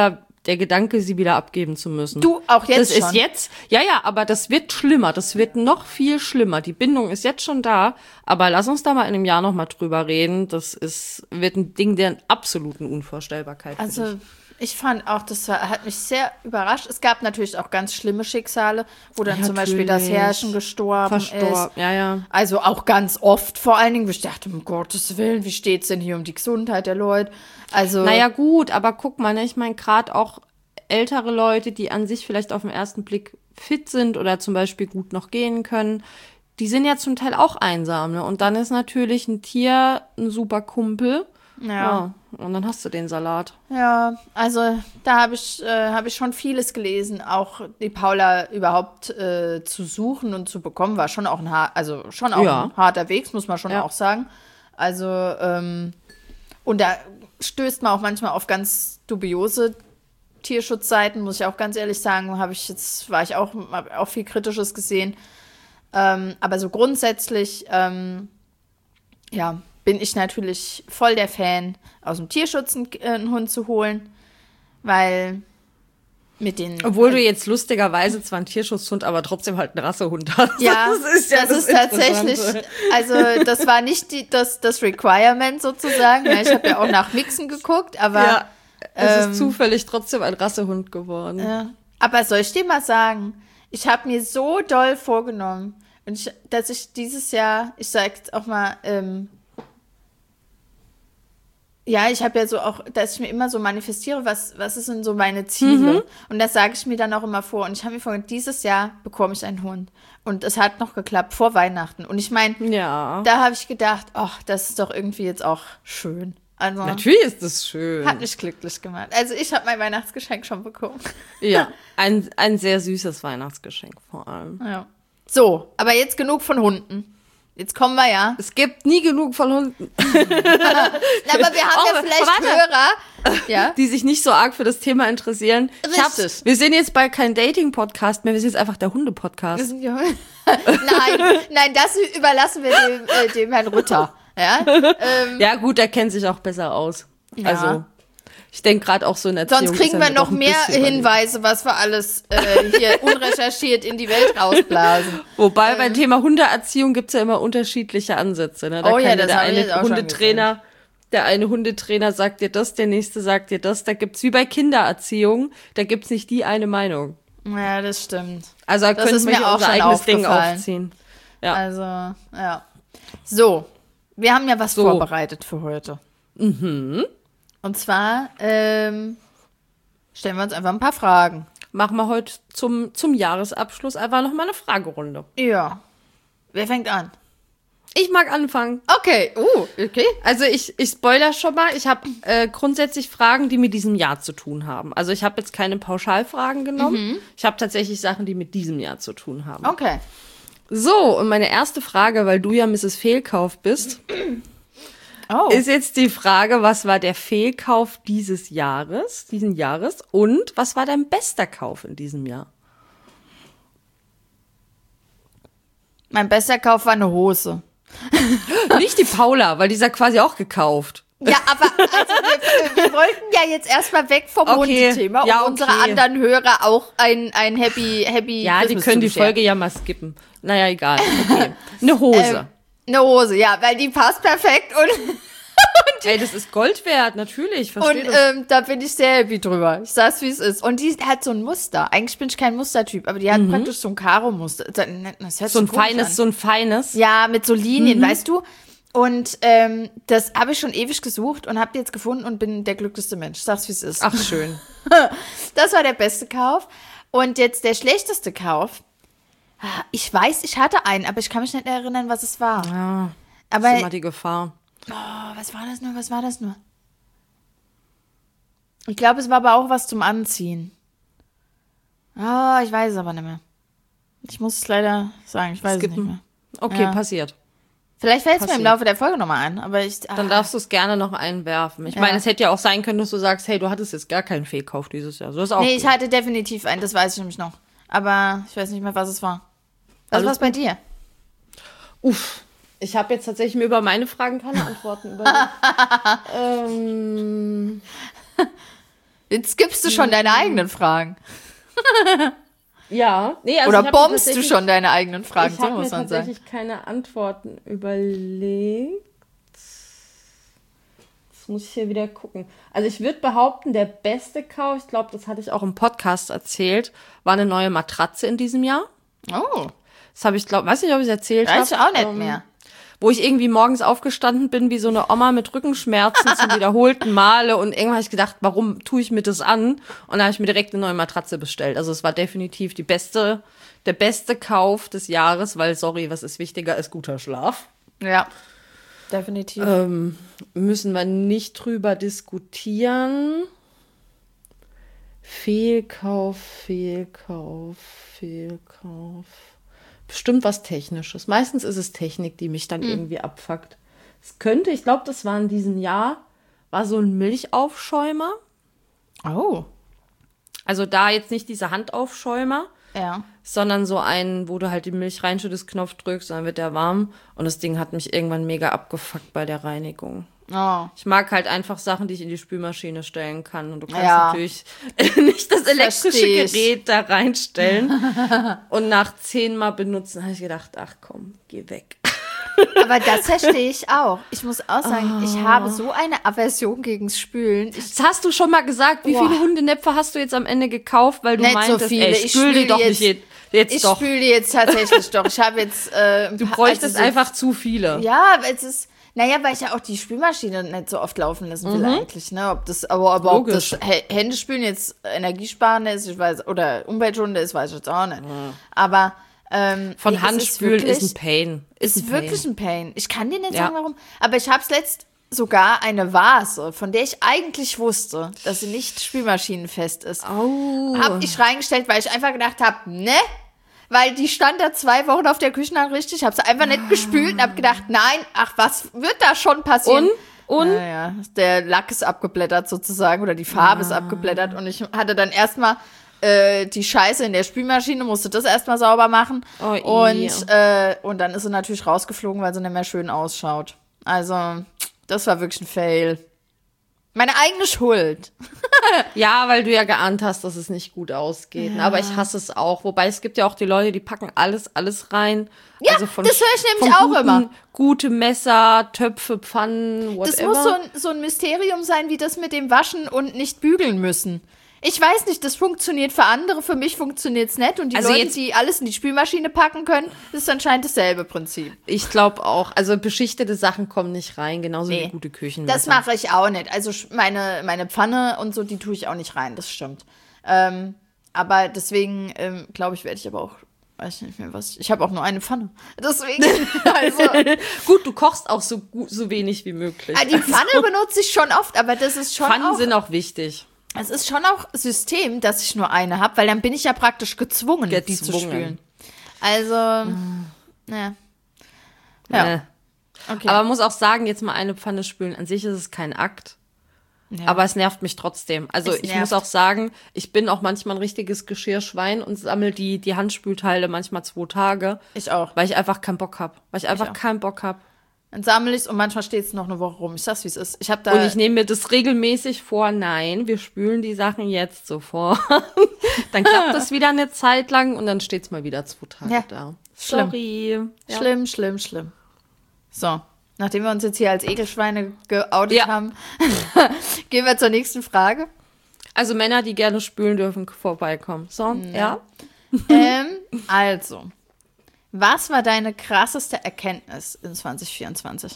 der Gedanke, sie wieder abgeben zu müssen. Du, auch jetzt das schon? Das ist jetzt, ja, ja, aber das wird schlimmer. Das wird noch viel schlimmer. Die Bindung ist jetzt schon da. Aber lass uns da mal in einem Jahr noch mal drüber reden. Das ist, wird ein Ding der absoluten Unvorstellbarkeit. Also, ich fand auch, das war, hat mich sehr überrascht. Es gab natürlich auch ganz schlimme Schicksale, wo dann Ja, zum Beispiel das natürlich. Herrschen gestorben Verstorben, ist. ja, ja. Also auch ganz oft vor allen Dingen, wo ich dachte, um Gottes Willen, wie steht's denn hier um die Gesundheit der Leute? Also, Naja, gut, aber guck mal, ne, ich meine, gerade auch ältere Leute, die an sich vielleicht auf den ersten Blick fit sind oder zum Beispiel gut noch gehen können, die sind ja zum Teil auch einsam, ne? Und dann ist natürlich ein Tier ein super Kumpel. ja. Ja, und dann hast du den Salat. Ja, also da habe ich, äh, hab ich schon vieles gelesen. Auch die Paula überhaupt äh, zu suchen und zu bekommen, war schon auch ein, har- also schon auch Ja. ein harter Weg, muss man schon Ja. auch sagen. Also, ähm, und da stößt man auch manchmal auf ganz dubiose Tierschutzseiten, muss ich auch ganz ehrlich sagen. Habe ich jetzt, war ich auch, hab auch viel Kritisches gesehen. Ähm, aber so grundsätzlich, ähm, ja, bin ich natürlich voll der Fan, aus dem Tierschutz einen, äh, einen Hund zu holen, weil mit den... Obwohl du jetzt lustigerweise zwar einen Tierschutzhund, aber trotzdem halt einen Rassehund hast. Ja, das ist, ja das das ist tatsächlich, Interessante. also das war nicht die, das, das Requirement sozusagen. Ja, ich habe ja auch nach Mixen geguckt, aber... Ja, es ähm, ist zufällig trotzdem ein Rassehund geworden. Ja. Aber soll ich dir mal sagen, ich habe mir so doll vorgenommen, und ich, dass ich dieses Jahr, ich sage jetzt auch mal, ähm, ja, ich habe ja so auch, dass ich mir immer so manifestiere, was, was ist denn so meine Ziele? Mhm. Und das sage ich mir dann auch immer vor. Und ich habe mir vorgenommen, dieses Jahr bekomme ich einen Hund. Und es hat noch geklappt, vor Weihnachten. Und ich meine, Ja. da habe ich gedacht, ach, das ist doch irgendwie jetzt auch schön. Also, Natürlich ist das schön. hat mich glücklich gemacht. Also ich habe mein Weihnachtsgeschenk schon bekommen. Ja, ein, ein sehr süßes Weihnachtsgeschenk vor allem. Ja. So, aber jetzt genug von Hunden. Jetzt kommen wir ja. Es gibt nie genug von Hunden, Na, aber wir haben Oh, ja vielleicht warte. Hörer. Ja. die sich nicht so arg für das Thema interessieren. Ich hab's- Richtig. Wir sind jetzt bei kein Dating-Podcast mehr, wir sind jetzt einfach der Wir Hunde-Podcast. sind ja- nein, nein, das überlassen wir dem, äh, dem Herrn Rütter. Ja? Ähm, Ja gut, der kennt sich auch besser aus. Ja. Also, ich denke gerade auch so in Erziehung sonst kriegen ist er wir mir noch doch ein mehr bisschen überlegen. Hinweise, was wir alles äh, hier unrecherchiert in die Welt rausblasen. Wobei beim Thema Hundeerziehung gibt's ja immer unterschiedliche Ansätze. Ne? Da Oh ja, kann das der hab ich eine jetzt auch schon Hundetrainer, der eine Hundetrainer sagt dir das, der nächste sagt dir das. Da gibt's wie bei Kindererziehung, da gibt's nicht die eine Meinung. Ja, das stimmt. Also da Das können ist wir mir hier auch unser schon eigenes Ding aufgefallen. aufziehen. Ja. Also, ja. So, wir haben ja was So. vorbereitet für heute. Mhm. Und zwar ähm, stellen wir uns einfach ein paar Fragen. Machen wir heute zum, zum Jahresabschluss einfach noch mal eine Fragerunde. Ja. Wer fängt an? Ich mag anfangen. Okay, uh, okay. Also ich, ich spoiler schon mal, ich habe äh, grundsätzlich Fragen, die mit diesem Jahr zu tun haben. Also ich habe jetzt keine Pauschalfragen genommen. Ich habe tatsächlich Sachen, die mit diesem Jahr zu tun haben. Okay. So, und meine erste Frage, weil du ja Misses Fehlkauf bist, Oh. ist jetzt die Frage, was war der Fehlkauf dieses Jahres, diesen Jahres und was war dein bester Kauf in diesem Jahr? Mein bester Kauf war eine Hose. Nicht die Paula, weil die ist ja quasi auch gekauft. Ja, aber also wir, wir wollten ja jetzt erstmal weg vom Okay. Hundethema, um Ja, okay. unsere anderen Hörer auch ein, ein Happy, Happy Ja, die Christmas können zu die bescheren. Folge ja mal skippen. Naja, egal. Okay. Eine Hose. Ähm, eine Hose, ja, weil die passt perfekt und, Ey, das ist Gold wert, natürlich. und Verstehe das. ähm, da bin ich sehr happy drüber. Ich sag's, wie es ist. Und die hat so ein Muster. Eigentlich bin ich kein Mustertyp, aber die hat praktisch so ein Karo-Muster. Das hört So ein sich komisch feines, an. so ein feines. Ja, mit so Linien, weißt du? Und ähm, das habe ich schon ewig gesucht und habe die jetzt gefunden und bin der glücklichste Mensch. Sag's, wie es ist. Ach, schön. Das war der beste Kauf. Und jetzt der schlechteste Kauf. Ah, ich weiß, ich hatte einen, aber ich kann mich nicht erinnern, was es war. Ja, Aber das ist immer die Gefahr. oh, was war das nur? Was war das nur? Ich glaube, es war aber auch was zum Anziehen. Ah, ich weiß es aber nicht mehr. Ich muss es leider sagen, ich weiß Skippen. es nicht mehr. Okay, Ja. passiert. Vielleicht fällt es mir im Passiert. Laufe der Folge nochmal ein, aber ich. Ah, Dann darfst du es gerne noch einwerfen. Ich Ja. meine, es hätte ja auch sein können, dass du sagst, hey, du hattest jetzt gar keinen Fehlkauf dieses Jahr. So ist auch nee, gut. ich hatte definitiv einen, das weiß ich nämlich noch. Aber ich weiß nicht mehr, was es war. Was Alles war's bei dir? Uff. Ich habe jetzt tatsächlich mir über meine Fragen keine Antworten überlegt. ähm, Jetzt skippst du schon deine eigenen Fragen. Ja. Nee, also Oder bombst du schon deine eigenen Fragen, ich so habe muss mir man sagen. tatsächlich keine Antworten überlegt. Jetzt muss ich hier wieder gucken. Also ich würde behaupten, der beste Kauf, ich glaube, das hatte ich auch im Podcast erzählt, war eine neue Matratze in diesem Jahr. Oh, Das habe ich, glaube, weiß nicht, ob ich es erzählt habe. weiß ich auch nicht ähm, mehr. Wo ich irgendwie morgens aufgestanden bin, wie so eine Oma mit Rückenschmerzen zum wiederholten Male. Und irgendwann habe ich gedacht, warum tue ich mir das an? Und da habe ich mir direkt eine neue Matratze bestellt. Also es war definitiv die beste, der beste Kauf des Jahres, weil, sorry, was ist wichtiger als guter Schlaf? Ja, definitiv. Ähm, müssen wir nicht drüber diskutieren. Fehlkauf, Fehlkauf, Fehlkauf. Bestimmt was Technisches. Meistens ist es Technik, die mich dann mhm. irgendwie abfuckt. Es könnte, ich glaube, das war in diesem Jahr, war so ein Milchaufschäumer. Oh. Also da jetzt nicht diese Handaufschäumer, Ja. sondern so einen, wo du halt die Milch reinschüttest, Knopf drückst, dann wird der warm. Und das Ding hat mich irgendwann mega abgefuckt bei der Reinigung. Oh. Ich mag halt einfach Sachen, die ich in die Spülmaschine stellen kann. Und du kannst Ja. natürlich nicht das elektrische Versteh ich. Gerät da reinstellen. Und nach zehnmal benutzen habe ich gedacht, ach komm, geh weg. Aber das verstehe ich auch. Ich muss auch sagen, oh. ich habe so eine Aversion gegen Spülen. Ich, Das hast du schon mal gesagt. Wie Boah. viele Hundenäpfe hast du jetzt am Ende gekauft, weil du Nicht meintest, so viele. ey, Ich spül die spül doch jetzt- nicht je- jetzt ich doch. spüle die jetzt tatsächlich doch. Ich habe jetzt äh, ein Du paar- bräuchtest also so- einfach zu viele. Ja, aber es ist, naja, weil ich ja auch die Spülmaschine nicht so oft laufen lassen will eigentlich, ne? Ob das, aber, aber ob das Logisch. Hä- Händespülen jetzt energiesparender ist, ich weiß, oder umweltschonender ist, weiß ich jetzt auch nicht. Aber ähm, Von nee, es Handspülen ist, wirklich- ein Pain. Ist, ein wirklich ein Pain. Ich kann dir nicht Ja. sagen, warum. Aber ich habe es letzt sogar eine Vase, von der ich eigentlich wusste, dass sie nicht spülmaschinenfest ist. Oh. Hab ich reingestellt, weil ich einfach gedacht habe, ne? Weil die stand da zwei Wochen auf der Küchenanrichte. Ich habe sie einfach nicht gespült und habe gedacht, nein, ach, was wird da schon passieren? Und? Und? Ja, ja, der Lack ist abgeblättert sozusagen oder die Farbe ist abgeblättert und ich hatte dann erstmal äh, die Scheiße in der Spülmaschine, musste das erstmal sauber machen Oh, i. und, äh, und dann ist sie natürlich rausgeflogen, weil sie nicht mehr schön ausschaut. Also, das war wirklich ein Fail. Meine eigene Schuld. Ja, weil du ja geahnt hast, dass es nicht gut ausgeht. Aber ich hasse es auch. Wobei es gibt ja auch die Leute, die packen alles, alles rein. Ja, also von, das höre ich nämlich von auch guten, immer. Gute Messer, Töpfe, Pfannen, whatever. Das muss so ein, so ein Mysterium sein, wie das mit dem Waschen und nicht bügeln müssen. Ich weiß nicht, das funktioniert für andere, für mich funktioniert es nicht. Und die Also Leute, jetzt- die alles in die Spülmaschine packen können, das ist anscheinend dasselbe Prinzip. Ich glaube auch. Also beschichtete Sachen kommen nicht rein, genauso Nee. wie gute Küchenmesser. Das mache ich auch nicht. Also sch- meine, meine Pfanne und so, die tue ich auch nicht rein, das stimmt. Ähm, aber deswegen, ähm, glaube ich, werde ich aber auch, weiß nicht mehr was, ich habe auch nur eine Pfanne. Deswegen, also, Gut, du kochst auch so, gut, so wenig wie möglich. ah, die Pfanne benutze ich schon oft, aber das ist schon Pfannen auch, sind auch wichtig. es ist schon auch System, dass ich nur eine habe, weil dann bin ich ja praktisch gezwungen, die zu Gezwungen. spülen. Also, ja. Ja, Äh. okay. Aber man muss auch sagen, jetzt mal eine Pfanne spülen, an sich ist es kein Akt. Ja. Aber es nervt mich trotzdem. Also Es ich nervt. muss auch sagen, ich bin auch manchmal ein richtiges Geschirrschwein und sammle die, die Handspülteile manchmal zwei Tage, Ich auch. weil ich einfach keinen Bock habe. Weil ich einfach auch. keinen Bock habe. Dann sammle ich es und manchmal steht es noch eine Woche rum. Ich sag's, wie es ist. Ich habe da. Und ich nehme mir das regelmäßig vor, nein, wir spülen die Sachen jetzt sofort. Dann klappt das wieder eine Zeit lang und dann steht es mal wieder zwei Tage Ja. da. Schlimm. Sorry. Ja. Schlimm, schlimm, schlimm. So, nachdem wir uns jetzt hier als Ekelschweine geoutet Ja. haben, gehen wir zur nächsten Frage. Also Männer, die gerne spülen dürfen, vorbeikommen. So, ja. ähm, also, was war deine krasseste Erkenntnis in zwanzig vierundzwanzig?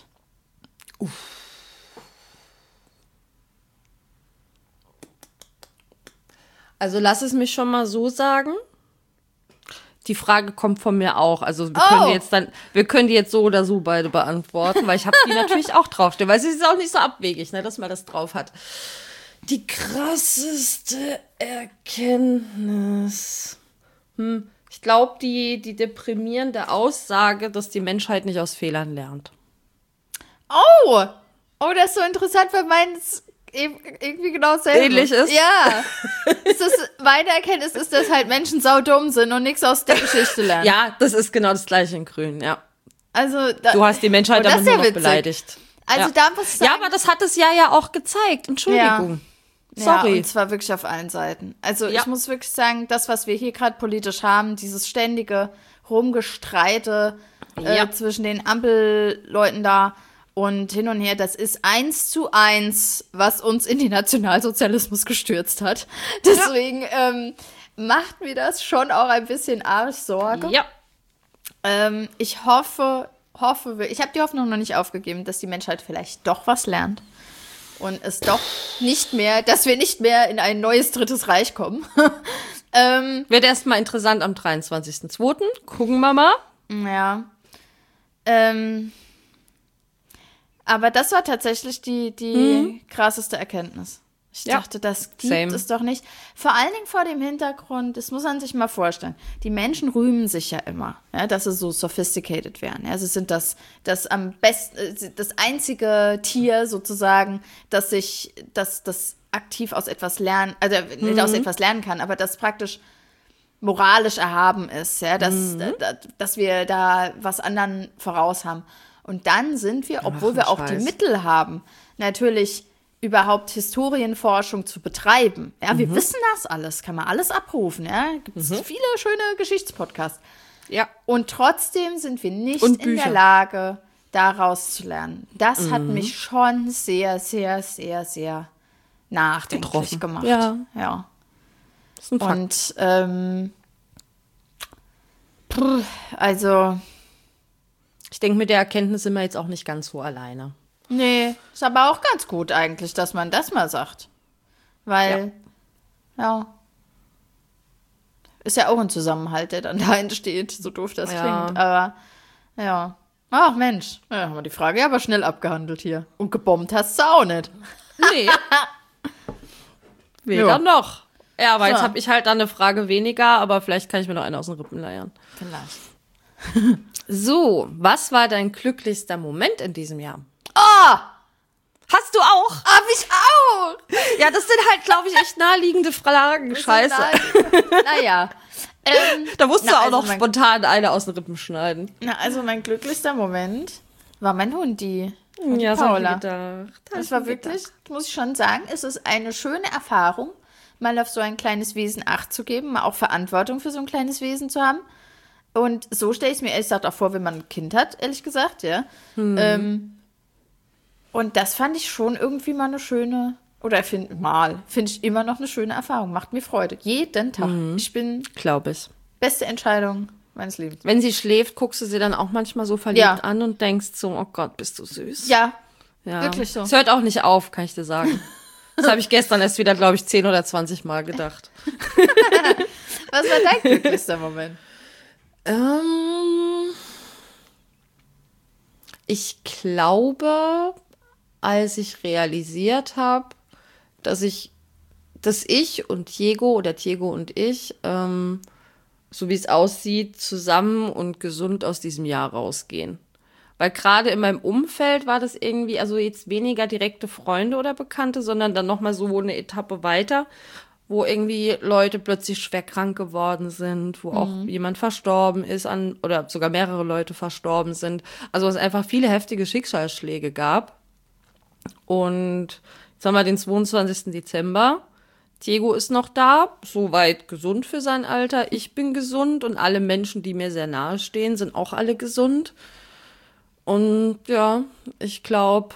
Also lass es mich schon mal so sagen. Die Frage kommt von mir auch. Also wir können Oh. die jetzt dann, wir können die jetzt so oder so beide beantworten, weil ich habe die natürlich auch draufstehen, weil sie ist auch nicht so abwegig, ne, dass man das drauf hat. Die krasseste Erkenntnis. Hm, ich glaube, die, die deprimierende Aussage, dass die Menschheit nicht aus Fehlern lernt. Oh! Oh, das ist so interessant, weil meins eben- irgendwie genau dasselbe Ähnlich ist? Ja. ist das, meine Erkenntnis ist, dass halt Menschen saudumm sind und nichts aus der Geschichte lernen. Ja, das ist genau das gleiche in Grün, ja. Also, da, Du hast die Menschheit Oh, das damit ist ja nur noch witzig. beleidigt. Also ja. da muss ich sagen, Ja, aber das hat das Jahr ja auch gezeigt. Entschuldigung. Sorry. Ja, und zwar wirklich auf allen Seiten. Also Ja. ich muss wirklich sagen, das, was wir hier gerade politisch haben, dieses ständige Rumgestreite äh, Ja. zwischen den Ampelleuten da und hin und her, das ist eins zu eins, was uns in den Nationalsozialismus gestürzt hat. Deswegen ähm, macht mir das schon auch ein bisschen arg Sorge. Ja. Ähm, ich hoffe, hoffe, wir- ich habe die Hoffnung noch nicht aufgegeben, dass die Menschheit vielleicht doch was lernt. Und es doch nicht mehr, dass wir nicht mehr in ein neues Drittes Reich kommen. ähm, Wird erstmal interessant am dreiundzwanzigsten zweiten Gucken wir mal. ja. Ähm, aber das war tatsächlich die, die krasseste Erkenntnis. Ich Ja. dachte, das gibt Same. es doch nicht. Vor allen Dingen vor dem Hintergrund, das muss man sich mal vorstellen. Die Menschen rühmen sich ja immer, ja, dass sie so sophisticated wären. Ja, sie sind das, das am besten, äh, das einzige Tier sozusagen, das sich, das, das aktiv aus etwas lernen, also nicht aus etwas lernen kann, aber das praktisch moralisch erhaben ist, ja, dass, Mhm. äh, dass wir da was anderen voraus haben. Und dann sind wir, obwohl Ach, wir auch Scheiß. die Mittel haben, natürlich überhaupt Historienforschung zu betreiben. Ja, Mhm. wir wissen das alles, kann man alles abrufen, ja. Gibt es viele schöne Geschichtspodcasts. Ja. Und trotzdem sind wir nicht Und in der Bücher. Lage, daraus zu lernen. Das hat Mhm. mich schon sehr, sehr, sehr, sehr nachdenklich Getroffen. gemacht. Ja. ja. Das ist ein Fakt. Und ähm, puh, also, Ich denke, mit der Erkenntnis sind wir jetzt auch nicht ganz so alleine. nee, ist aber auch ganz gut eigentlich, dass man das mal sagt. Weil, ja, ist ja auch ein Zusammenhalt, der dann da entsteht, so doof das Ja. klingt. Aber, ja. Ach Mensch, ja, haben wir die Frage aber schnell abgehandelt hier. Und gebombt hast du auch nicht. Nee. Weder Ja. noch. Ja, aber jetzt Ja. habe ich halt dann eine Frage weniger, aber vielleicht kann ich mir noch eine aus den Rippen leiern. Vielleicht. So, was war dein glücklichster Moment in diesem Jahr? Oh, Hast du auch? hab ich auch! Ja, das sind halt, glaube ich, echt naheliegende Fragen. Scheiße. Naja. Ähm, Da musst du na, auch also noch mein- spontan eine aus den Rippen schneiden. Na, also mein glücklichster Moment war mein Hund, die, die Ja, das hab ich Paula. mir gedacht. Das war wirklich, muss ich schon sagen, es ist eine schöne Erfahrung, mal auf so ein kleines Wesen Acht zu geben, mal auch Verantwortung für so ein kleines Wesen zu haben. Und so stelle ich es mir ehrlich gesagt auch vor, wenn man ein Kind hat, ehrlich gesagt, ja. Ähm, und das fand ich schon irgendwie mal eine schöne, oder finde mal, finde ich immer noch eine schöne Erfahrung. Macht mir Freude. Jeden Tag. Ich bin Glaube ich. beste Entscheidung meines Lebens. Wenn sie schläft, guckst du sie dann auch manchmal so verliebt Ja. an und denkst so, oh Gott, bist du süß. Ja, Ja. wirklich so. Es hört auch nicht auf, kann ich dir sagen. Das habe ich gestern erst wieder, glaube ich, zehn oder zwanzig Mal gedacht. Was war dein glücklichster Moment? Ähm, ich glaube, als ich realisiert habe, dass ich, dass ich und Diego oder Diego und ich, ähm, so wie es aussieht, zusammen und gesund aus diesem Jahr rausgehen. Weil gerade in meinem Umfeld war das irgendwie, also jetzt weniger direkte Freunde oder Bekannte, sondern dann nochmal so eine Etappe weiter, wo irgendwie Leute plötzlich schwer krank geworden sind, wo auch jemand verstorben ist an, oder sogar mehrere Leute verstorben sind. Also es einfach viele heftige Schicksalsschläge gab. Und jetzt haben wir den zweiundzwanzigsten Dezember. Diego ist noch da, soweit gesund für sein Alter. Ich bin gesund und alle Menschen, die mir sehr nahe stehen, sind auch alle gesund. Und ja, ich glaube,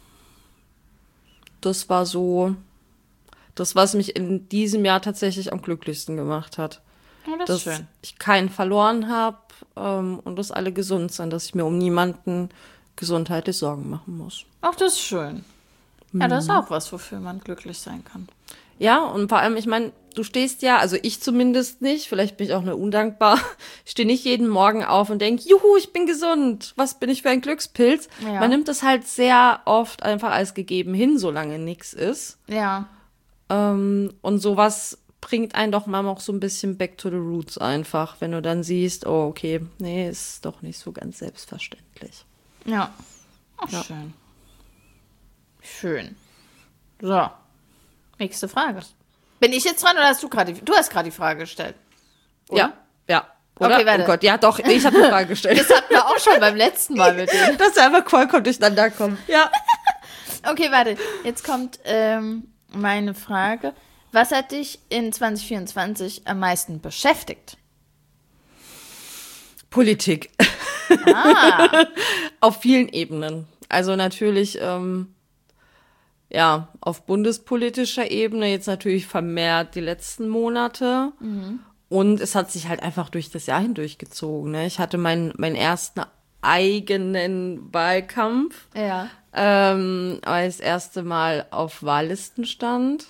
das war so das, was mich in diesem Jahr tatsächlich am glücklichsten gemacht hat. Oh, das Dass ist schön. ich keinen verloren habe ähm, und dass alle gesund sind, dass ich mir um niemanden gesundheitlich Sorgen machen muss. Ach, das ist schön. Ja, das ist auch was, wofür man glücklich sein kann. Ja, und vor allem, ich meine, du stehst ja, also ich zumindest nicht, vielleicht bin ich auch nur undankbar, ich stehe nicht jeden Morgen auf und denke, juhu, ich bin gesund, was bin ich für ein Glückspilz. Ja. Man nimmt das halt sehr oft einfach als gegeben hin, solange nichts ist. Ja. Ähm, und sowas bringt einen doch mal auch so ein bisschen back to the roots einfach, wenn du dann siehst, oh, okay, nee, ist doch nicht so ganz selbstverständlich. Ja. Ach, Ja. schön. Schön. So. Nächste Frage. Bin ich jetzt dran oder hast du gerade die, du hast gerade die Frage gestellt? Oder? Ja, ja. Oder? Okay, warte. Oh Gott, ja doch, ich habe eine Frage gestellt. Das hatten wir auch schon beim letzten Mal mit denen. Dass wir einfach vollkommen durcheinander kommen. Ja. Okay, warte. Jetzt kommt, ähm, meine Frage, was hat dich in zwanzig vierundzwanzig am meisten beschäftigt? Politik. Ah. Auf vielen Ebenen. Also natürlich, ähm, ja, auf bundespolitischer Ebene jetzt natürlich vermehrt die letzten Monate. Mhm. Und es hat sich halt einfach durch das Jahr hindurchgezogen. Ne? Ich hatte meinen meinen ersten eigenen Wahlkampf, Ja. ähm, weil ich das erste Mal auf Wahllisten stand.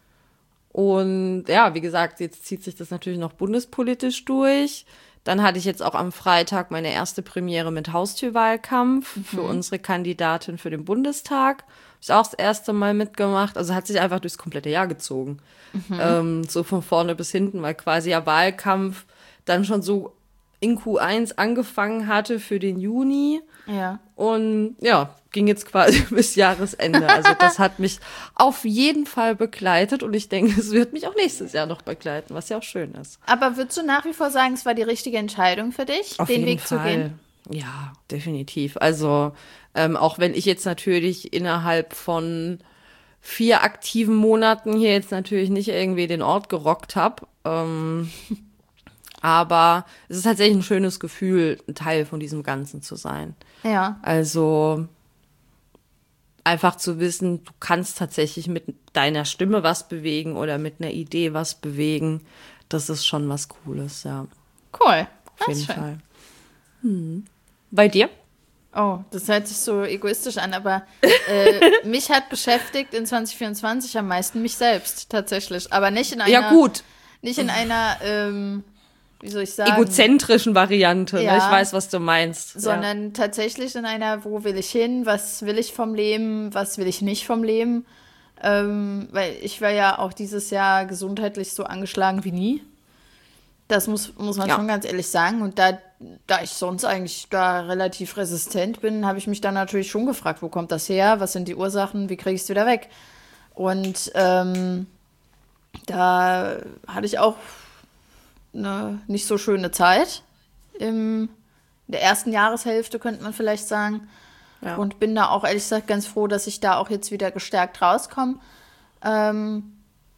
Und ja, wie gesagt, jetzt zieht sich das natürlich noch bundespolitisch durch. Dann hatte ich jetzt auch am Freitag meine erste Premiere mit Haustürwahlkampf mhm. für unsere Kandidatin für den Bundestag. Habe ich auch das erste Mal mitgemacht. Also hat sich einfach durchs komplette Jahr gezogen. Mhm. Ähm, so von vorne bis hinten, weil quasi ja Wahlkampf dann schon so in Q eins angefangen hatte für den Juni. Ja. Und ja, ging jetzt quasi bis Jahresende. Also das hat mich auf jeden Fall begleitet und ich denke, es wird mich auch nächstes Jahr noch begleiten, was ja auch schön ist. Aber würdest du nach wie vor sagen, es war die richtige Entscheidung für dich, auf den jeden Weg Fall. zu gehen? Ja, definitiv. Also ähm, auch wenn ich jetzt natürlich innerhalb von vier aktiven Monaten hier jetzt natürlich nicht irgendwie den Ort gerockt habe, ähm, aber es ist tatsächlich ein schönes Gefühl, ein Teil von diesem Ganzen zu sein. Ja. Also einfach zu wissen, du kannst tatsächlich mit deiner Stimme was bewegen oder mit einer Idee was bewegen, das ist schon was Cooles, ja. Cool. Auf jeden Fall. Hm. Bei dir? Oh, das hört sich so egoistisch an, aber äh, mich hat beschäftigt in zwanzig vierundzwanzig am meisten mich selbst tatsächlich, aber nicht in einer, ja, gut. nicht in einer, ähm, wie soll ich sagen, egozentrischen Variante. Ja, ne? Ich weiß, was du meinst. Sondern ja. tatsächlich in einer, wo will ich hin, was will ich vom Leben, was will ich nicht vom Leben, ähm, weil ich war ja auch dieses Jahr gesundheitlich so angeschlagen wie nie. Das muss, muss man ja. schon ganz ehrlich sagen. Und da, da ich sonst eigentlich da relativ resistent bin, habe ich mich dann natürlich schon gefragt, wo kommt das her? Was sind die Ursachen? Wie kriege ich es wieder weg? Und ähm, da hatte ich auch eine nicht so schöne Zeit. Im, in der ersten Jahreshälfte, könnte man vielleicht sagen. Ja. Und bin da auch ehrlich gesagt ganz froh, dass ich da auch jetzt wieder gestärkt rauskomme. Ähm,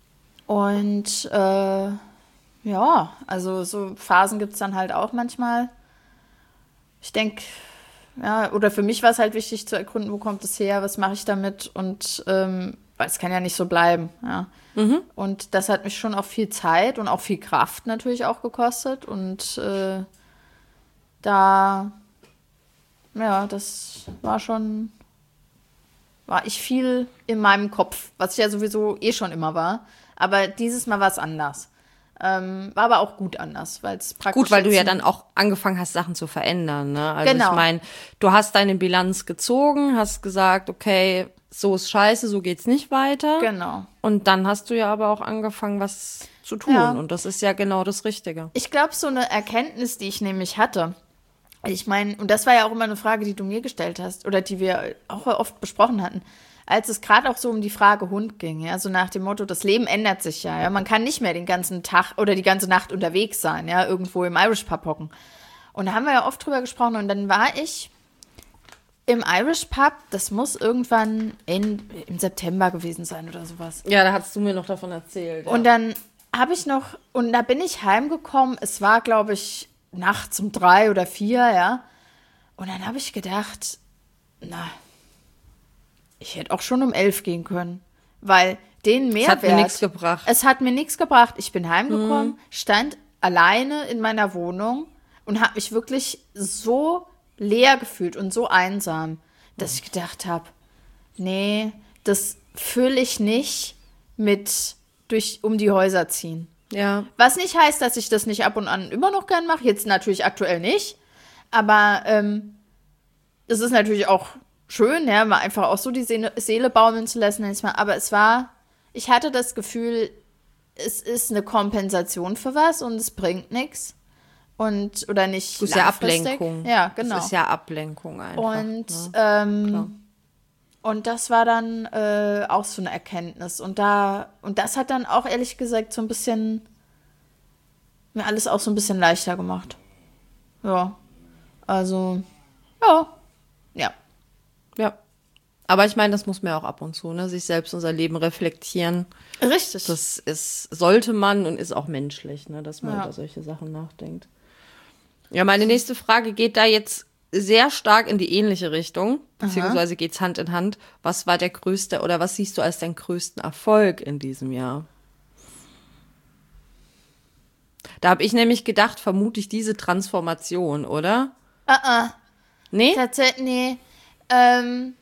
und äh, ja, also so Phasen gibt es dann halt auch manchmal. Ich denke, ja, oder für mich war es halt wichtig zu ergründen, wo kommt es her, was mache ich damit und ähm, weil es kann ja nicht so bleiben, ja. Mhm. Und das hat mich schon auch viel Zeit und auch viel Kraft natürlich auch gekostet und äh, da, ja, das war schon, war ich viel in meinem Kopf, was ich ja sowieso eh schon immer war, aber dieses Mal war es anders. Ähm, war aber auch gut anders, weil es praktisch. Gut, weil du ja dann auch angefangen hast, Sachen zu verändern, ne? Also genau. ich meine, du hast deine Bilanz gezogen, hast gesagt, okay, so ist scheiße, so geht's nicht weiter. Genau. Und dann hast du ja aber auch angefangen, was zu tun. Ja. Und das ist ja genau das Richtige. Ich glaube, so eine Erkenntnis, die ich nämlich hatte, ich meine, und das war ja auch immer eine Frage, die du mir gestellt hast oder die wir auch oft besprochen hatten, als es gerade auch so um die Frage Hund ging, ja, so nach dem Motto, das Leben ändert sich ja, ja, man kann nicht mehr den ganzen Tag oder die ganze Nacht unterwegs sein, ja, irgendwo im Irish Pub hocken. Und da haben wir ja oft drüber gesprochen und dann war ich im Irish Pub, das muss irgendwann in, im September gewesen sein oder sowas. Ja, da hast du mir noch davon erzählt. Ja. Und dann habe ich noch, und da bin ich heimgekommen, es war, glaube ich, nachts um drei oder vier, ja, und dann habe ich gedacht, na, ich hätte auch schon um elf gehen können, weil den Mehrwert... Es hat mir nichts gebracht. Es hat mir nichts gebracht. Ich bin heimgekommen, mhm. stand alleine in meiner Wohnung und habe mich wirklich so leer gefühlt und so einsam, dass ich gedacht habe, nee, das fülle ich nicht mit durch um die Häuser ziehen. Ja. Was nicht heißt, dass ich das nicht ab und an immer noch gern mache. Jetzt natürlich aktuell nicht. Aber ähm, es ist natürlich auch schön, ja, mal einfach auch so die Seele, Seele baumeln zu lassen. Aber es war, ich hatte das Gefühl, es ist eine Kompensation für was und es bringt nichts. Und, oder nicht das ist ja Ablenkung. Ja, genau. Das ist ja Ablenkung einfach. Und, ne? ähm, und das war dann äh, auch so eine Erkenntnis. Und da, und das hat dann auch ehrlich gesagt so ein bisschen, mir alles auch so ein bisschen leichter gemacht. Ja. Also, ja. Ja, Aber ich meine, das muss man ja auch ab und zu, ne? Sich selbst unser Leben reflektieren. Richtig. Das ist, sollte man und ist auch menschlich, ne? Dass man Ja. über solche Sachen nachdenkt. Ja, meine nächste Frage geht da jetzt sehr stark in die ähnliche Richtung, beziehungsweise geht's Hand in Hand. Was war der größte oder was siehst du als deinen größten Erfolg in diesem Jahr? Da habe ich nämlich gedacht, vermute ich diese Transformation, oder? Ah, ah. Nee? Tatsächlich, nee. Ähm,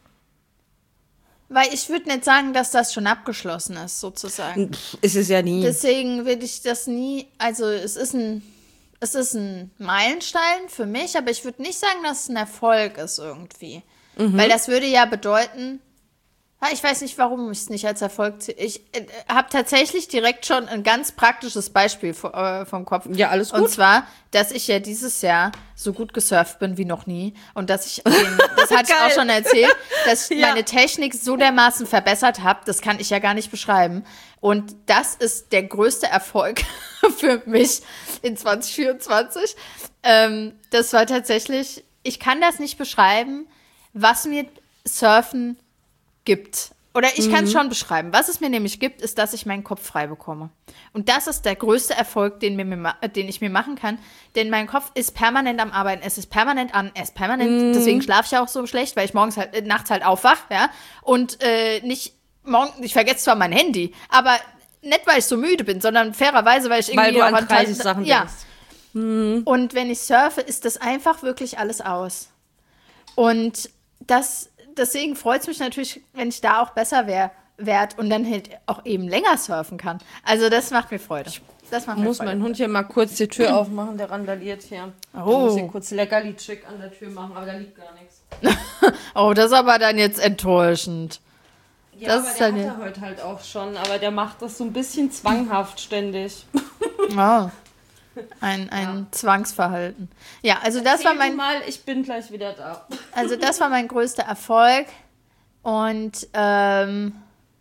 weil ich würde nicht sagen, dass das schon abgeschlossen ist, sozusagen. Pff, ist es ja nie. Deswegen würde ich das nie, also es ist ein, es ist ein Meilenstein für mich, aber ich würde nicht sagen, dass es ein Erfolg ist irgendwie. Mhm. Weil das würde ja bedeuten, ah, ich weiß nicht, warum ich es nicht als Erfolg zähle. Ich äh, habe tatsächlich direkt schon ein ganz praktisches Beispiel vo- äh, vom Kopf. Ja, alles gut. Und zwar, dass ich ja dieses Jahr so gut gesurft bin wie noch nie. Und dass ich, den, das hatte ich auch Geil. schon erzählt, dass ich Ja. meine Technik so dermaßen verbessert habe, das kann ich ja gar nicht beschreiben. Und das ist der größte Erfolg für mich in zwanzig vierundzwanzig. Ähm, das war tatsächlich, ich kann das nicht beschreiben, was mir Surfen gibt. Oder ich kann es schon beschreiben. Was es mir nämlich gibt, ist, dass ich meinen Kopf frei bekomme. Und das ist der größte Erfolg, den, mir, mir- den ich mir machen kann. Denn mein Kopf ist permanent am Arbeiten. Es ist permanent an. Es ist permanent. Deswegen schlafe ich ja auch so schlecht, weil ich morgens halt, äh, nachts halt aufwach, ja. Und äh, nicht morgen, ich vergesse zwar mein Handy, aber nicht, weil ich so müde bin, sondern fairerweise, weil ich irgendwie Weil du auch an dreißig tausend- Sachen ja. denkst. Und wenn ich surfe, ist das einfach wirklich alles aus. Und das, deswegen freut es mich natürlich, wenn ich da auch besser wär, werd und dann halt auch eben länger surfen kann. Also das macht mir Freude. Das macht mir Muss Freude. mein Hund hier mal kurz die Tür aufmachen, der randaliert hier. Oh. Ich muss hier kurz Leckerli-Chick an der Tür machen, aber da liegt gar nichts. Oh, das ist aber dann jetzt enttäuschend. Ja, Das aber ist der dann hat ja- er heute halt auch schon, aber der macht das so ein bisschen zwanghaft ständig. Oh. Ein, ein Zwangsverhalten. Ja, also das war Erzähl mein... du mal, ich bin gleich wieder da. Also das war mein größter Erfolg. Und ähm,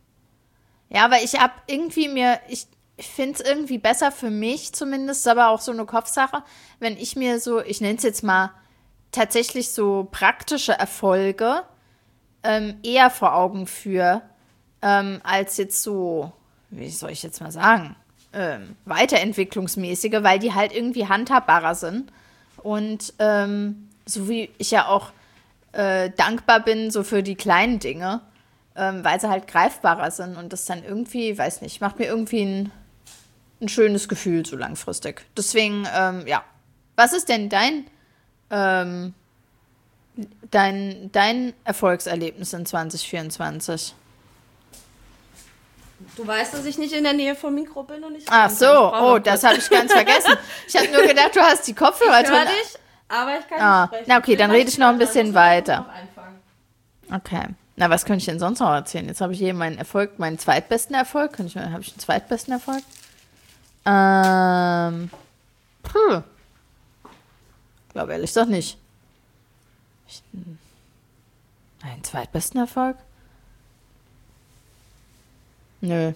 ja, weil ich habe irgendwie mir, ich, ich finde es irgendwie besser für mich zumindest, aber auch so eine Kopfsache, wenn ich mir so, ich nenne es jetzt mal tatsächlich so praktische Erfolge ähm, eher vor Augen führe, ähm, als jetzt so, wie soll ich jetzt mal sagen, ähm, weiterentwicklungsmäßige, weil die halt irgendwie handhabbarer sind. Und ähm, so wie ich ja auch äh, dankbar bin, so für die kleinen Dinge, ähm, weil sie halt greifbarer sind und das dann irgendwie, weiß nicht, macht mir irgendwie ein, ein schönes Gefühl so langfristig. Deswegen, ähm, ja. Was ist denn dein, ähm, dein, dein Erfolgserlebnis in zwanzig vierundzwanzig? Du weißt, dass ich nicht in der Nähe vom Mikro bin und nicht. Ach so, oh, das habe ich ganz vergessen. Ich habe nur gedacht, du hast die Kopfhörer Ich höre drin. dich, aber ich kann Ah, nicht sprechen. na okay, dann Bin rede ich noch ein gleich bisschen wieder da. weiter. Noch einfangen. Okay. Na, was könnte ich denn sonst noch erzählen? Jetzt habe ich hier meinen Erfolg, meinen zweitbesten Erfolg. Könnte ich mal, habe ich einen zweitbesten Erfolg? Ähm. Puh. Glaube ehrlich doch nicht. Ich, einen zweitbesten Erfolg? Nö.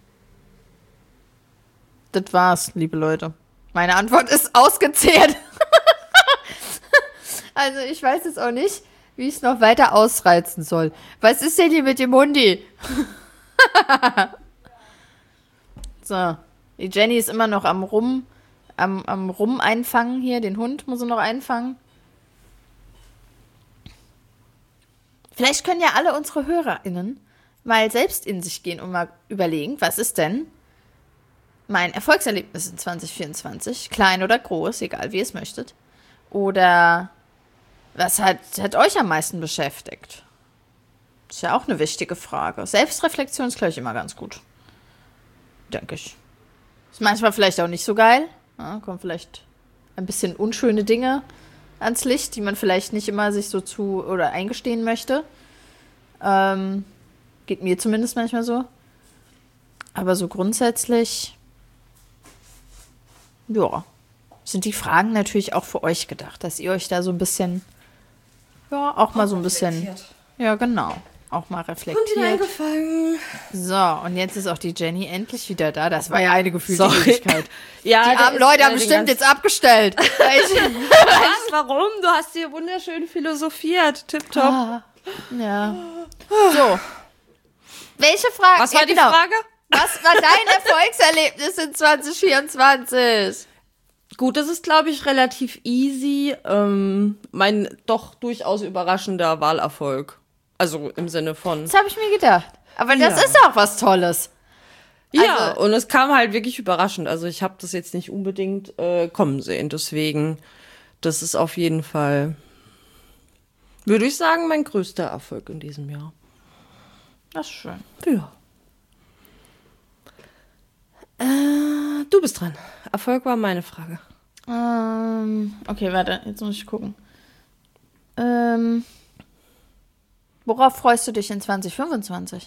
Das war's, liebe Leute. Meine Antwort ist ausgezehrt. Also ich weiß jetzt auch nicht, wie ich es noch weiter ausreizen soll. Was ist denn hier mit dem Hundi? So, die Jenny ist immer noch am Rum, am, am Rum einfangen hier. Den Hund muss sie noch einfangen. Vielleicht können ja alle unsere HörerInnen mal selbst in sich gehen und mal überlegen, was ist denn mein Erfolgserlebnis in zwanzig vierundzwanzig? Klein oder groß, egal wie ihr es möchtet. Oder was hat, hat euch am meisten beschäftigt? Ist ja auch eine wichtige Frage. Selbstreflexion ist, glaube ich, immer ganz gut. Denke ich. Ist manchmal vielleicht auch nicht so geil. Ja, kommen vielleicht ein bisschen unschöne Dinge ans Licht, die man vielleicht nicht immer sich so zu oder eingestehen möchte. Ähm, geht mir zumindest manchmal so. Aber so grundsätzlich, ja, sind die Fragen natürlich auch für euch gedacht, dass ihr euch da so ein bisschen, ja, auch mal so ein bisschen, ja, genau, auch mal Und wieder reflektiert. eingefangen. So, und jetzt ist auch die Jenny endlich wieder da. Das war ja eine gefühlte Sorry. Ewigkeit. Ja, Die der armen ist, Leute äh, haben den bestimmt ganzen- jetzt abgestellt. Weil ich, Was? Warum? Du hast hier wunderschön philosophiert. Tipptopp. Ah, Ja. So. Welche Frage? Was war ja, die genau. Frage? Was war dein Erfolgserlebnis in zwanzig vierundzwanzig? Gut, das ist, glaube ich, relativ easy. Ähm, mein doch durchaus überraschender Wahlerfolg. Also im Sinne von... Das habe ich mir gedacht. Aber das Ja. ist auch was Tolles. Ja, Also- und es kam halt wirklich überraschend. Also ich habe das jetzt nicht unbedingt äh, kommen sehen. Deswegen, das ist auf jeden Fall, würde ich sagen, mein größter Erfolg in diesem Jahr. Das ist schön. Ja. Äh, du bist dran. Erfolg war meine Frage. Ähm, okay, warte, jetzt muss ich gucken. Ähm, worauf freust du dich in zwanzig fünfundzwanzig?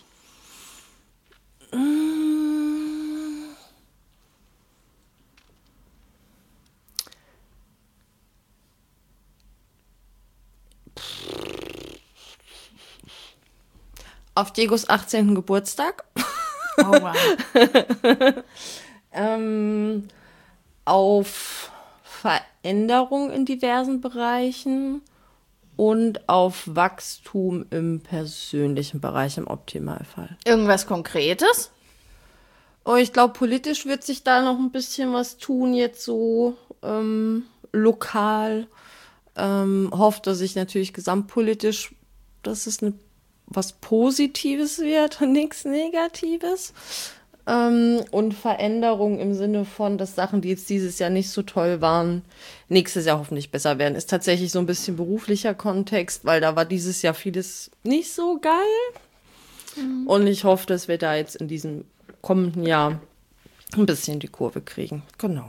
Auf Diegos achtzehnten Geburtstag. Oh, wow. ähm, auf Veränderung in diversen Bereichen und auf Wachstum im persönlichen Bereich im Optimalfall. Irgendwas Konkretes? Oh, ich glaube, politisch wird sich da noch ein bisschen was tun, jetzt so ähm, lokal. Ähm, hofft, dass ich natürlich gesamtpolitisch, dass es eine, was Positives wird und nichts Negatives. Ähm, und Veränderung im Sinne von, dass Sachen, die jetzt dieses Jahr nicht so toll waren, nächstes Jahr hoffentlich besser werden. Ist tatsächlich so ein bisschen beruflicher Kontext, weil da war dieses Jahr vieles nicht so geil. Mhm. Und ich hoffe, dass wir da jetzt in diesem kommenden Jahr ein bisschen die Kurve kriegen. Genau.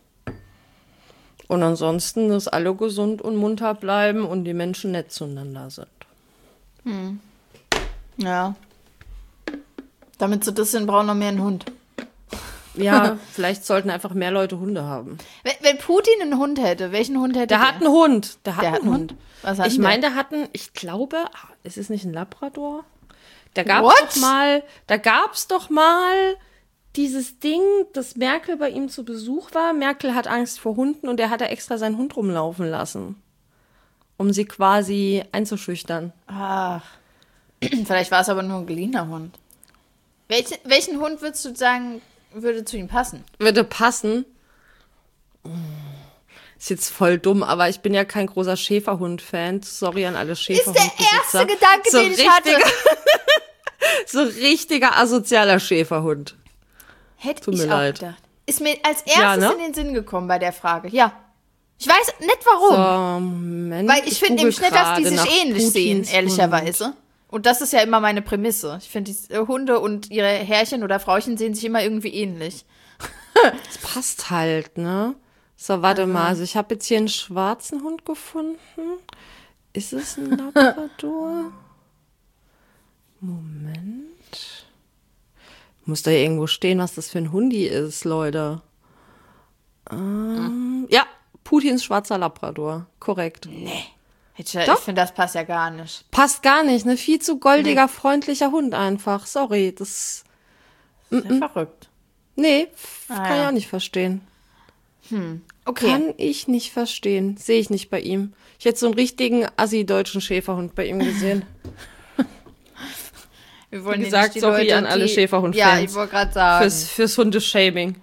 Und ansonsten, dass alle gesund und munter bleiben und die Menschen nett zueinander sind. Hm. Ja. Damit sie das sind, brauchen noch mehr einen Hund. Ja, vielleicht sollten einfach mehr Leute Hunde haben. Wenn, wenn Putin einen Hund hätte, welchen Hund hätte Der der? hat einen Hund. Der hat Der einen hat einen Hund. Hund? Was hat Ich denn der? meine, der hat einen, ich glaube, ah, ist es nicht ein Labrador? Da gab What? es doch mal, da gab's doch mal dieses Ding, dass Merkel bei ihm zu Besuch war. Merkel hat Angst vor Hunden und er hat da extra seinen Hund rumlaufen lassen, um sie quasi einzuschüchtern. Ach. Vielleicht war es aber nur ein geliehener Hund. Welchen, welchen Hund würdest du sagen, würde zu ihm passen? Würde passen. Ist jetzt voll dumm, aber ich bin ja kein großer Schäferhund-Fan. Sorry an alle Ist Schäferhundbesitzer. der erste Gedanke, So den ich hatte. So richtiger asozialer Schäferhund. Hätte Tut ich mir auch leid. gedacht. Ist mir als erstes Ja, ne? in den Sinn gekommen bei der Frage. Ja. Ich weiß nicht warum. So, Moment, Weil ich finde nämlich nicht, dass die google sich gerade ähnlich nach sehen, Putins ehrlicherweise. Und das ist ja immer meine Prämisse. Ich finde, die Hunde und ihre Herrchen oder Frauchen sehen sich immer irgendwie ähnlich. Hund. Das passt halt, ne? So, warte mal. Also ich habe jetzt hier einen schwarzen Hund gefunden. Ist es ein Labrador? Moment. Muss da irgendwo stehen, was das für ein Hundi ist, Leute. Ähm, ja, Putins schwarzer Labrador. Korrekt. Nee. Ich, ich Doch. finde, das passt ja gar nicht. Passt gar nicht, ne? Viel zu goldiger, freundlicher Hund einfach. Sorry, das... Das ist ja verrückt. Nee, f- Ah, kann ich ja. auch nicht verstehen. Okay. Kann ich nicht verstehen. Sehe ich nicht bei ihm. Ich hätte so einen richtigen assi-deutschen Schäferhund bei ihm gesehen. Wir wollen Wie hier gesagt, nicht die sorry Leute, an alle die, Schäferhund-Fans. Ja, ich wollte gerade sagen. Fürs, fürs Hundeshaming.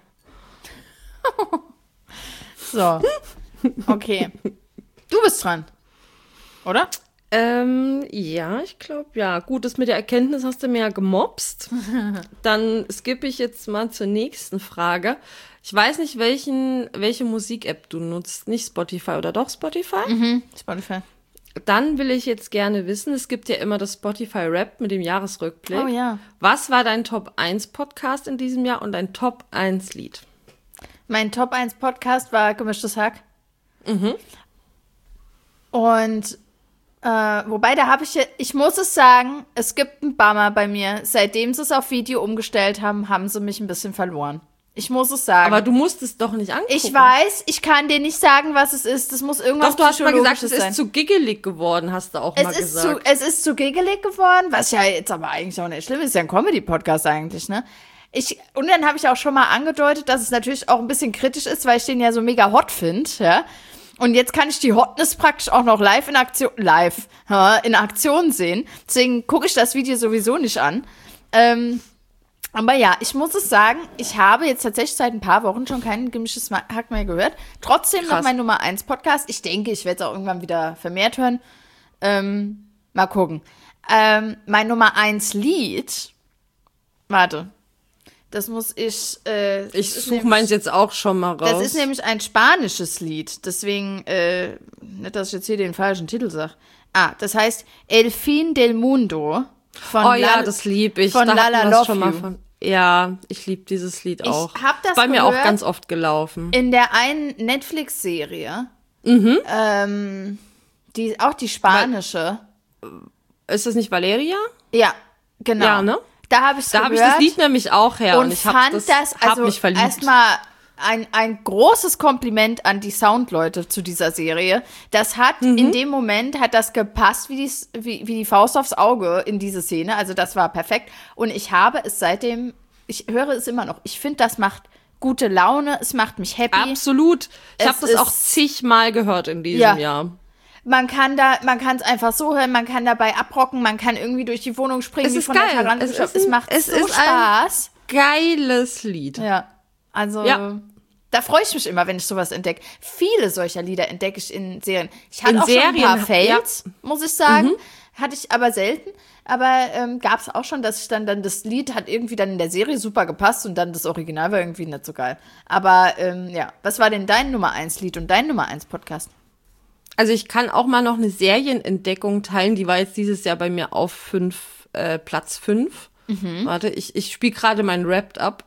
So. Okay. Du bist dran. Oder? Ähm, ja, ich glaube, ja. Gut, das mit der Erkenntnis hast du mir ja gemobst. Dann skippe ich jetzt mal zur nächsten Frage. Ich weiß nicht, welchen, welche Musik-App du nutzt. Nicht Spotify oder doch Spotify? Mhm. Spotify. Dann will ich jetzt gerne wissen, es gibt ja immer das Spotify-Rap mit dem Jahresrückblick. Oh ja. Was war dein Top eins Podcast in diesem Jahr und dein Top eins Lied? Mein Top eins Podcast war Gemischtes Hack. Mhm. Und äh, wobei, da habe ich, ja- ich muss es sagen, es gibt einen Bummer bei mir. Seitdem sie es auf Video umgestellt haben, haben sie mich ein bisschen verloren. Ich muss es sagen. Aber du musst es doch nicht angucken. ich weiß, ich kann dir nicht sagen, was es ist. Das muss irgendwas Doch, du hast mal gesagt, es Psychologisches sein. ist zu giggelig geworden, hast du auch mal Es ist, zu, gesagt. es ist zu giggelig geworden, was ja jetzt aber eigentlich auch nicht schlimm ist. Ist ja ein Comedy-Podcast eigentlich, ne? Ich, und dann habe ich auch schon mal angedeutet, dass es natürlich auch ein bisschen kritisch ist, weil ich den ja so mega hot finde, ja? Und jetzt kann ich die Hotness praktisch auch noch live in Aktion, live, in Aktion sehen. Deswegen gucke ich das Video sowieso nicht an. Ähm, aber ja, ich muss es sagen, ich habe jetzt tatsächlich seit ein paar Wochen schon kein gemischtes Hack mehr gehört. Trotzdem Krass. Noch mein Nummer eins Podcast. Ich denke, ich werde es auch irgendwann wieder vermehrt hören. Ähm, mal gucken. Ähm, mein Nummer eins Lied, warte, das muss ich, äh, das ich suche meins jetzt auch schon mal raus. Das ist nämlich ein spanisches Lied, deswegen, äh, nicht, dass ich jetzt hier den falschen Titel sage. Ah, das heißt El Fin del Mundo von Oh ja, La- das liebe ich. Von da Lala Love schon mal von. Ja, ich liebe dieses Lied auch. Ich hab das bei mir auch ganz oft gelaufen. In der einen Netflix-Serie, mhm. ähm, die, auch die spanische. Ist das nicht Valeria? Ja, genau. Ja, ne? Da habe ich Da habe ich das Lied nämlich auch her und, und ich fand das, das hab also mich verliebt. Erstmal ein, ein großes Kompliment an die Soundleute zu dieser Serie. Das hat mhm. in dem Moment hat das gepasst wie die, wie, wie die Faust aufs Auge in diese Szene. Also das war perfekt. Und ich habe es seitdem, ich höre es immer noch. Ich finde, das macht gute Laune, es macht mich happy. Absolut. Ich habe das auch zigmal gehört in diesem ja. Jahr. Man kann da, man kann es einfach so hören, man kann dabei abrocken, man kann irgendwie durch die Wohnung springen, es wie ist von geil. der Tarantel. Es, es, es macht es so ist Spaß. Ein geiles Lied. Ja, also ja. da freue ich mich immer, wenn ich sowas entdecke. Viele solcher Lieder entdecke ich in Serien. Ich hatte in auch Serien, schon ein paar Fails, ja. muss ich sagen. Mhm. Hatte ich aber selten. Aber ähm, gab es auch schon, dass ich dann, dann das Lied hat irgendwie dann in der Serie super gepasst und dann das Original war irgendwie nicht so geil. Aber ähm, ja, was war denn dein Nummer eins Lied und dein Nummer eins Podcast? Also ich kann auch mal noch eine Serienentdeckung teilen, die war jetzt dieses Jahr bei mir auf fünf, äh, Platz fünf. Mhm. Warte, ich, ich spiele gerade mein Wrapped ab.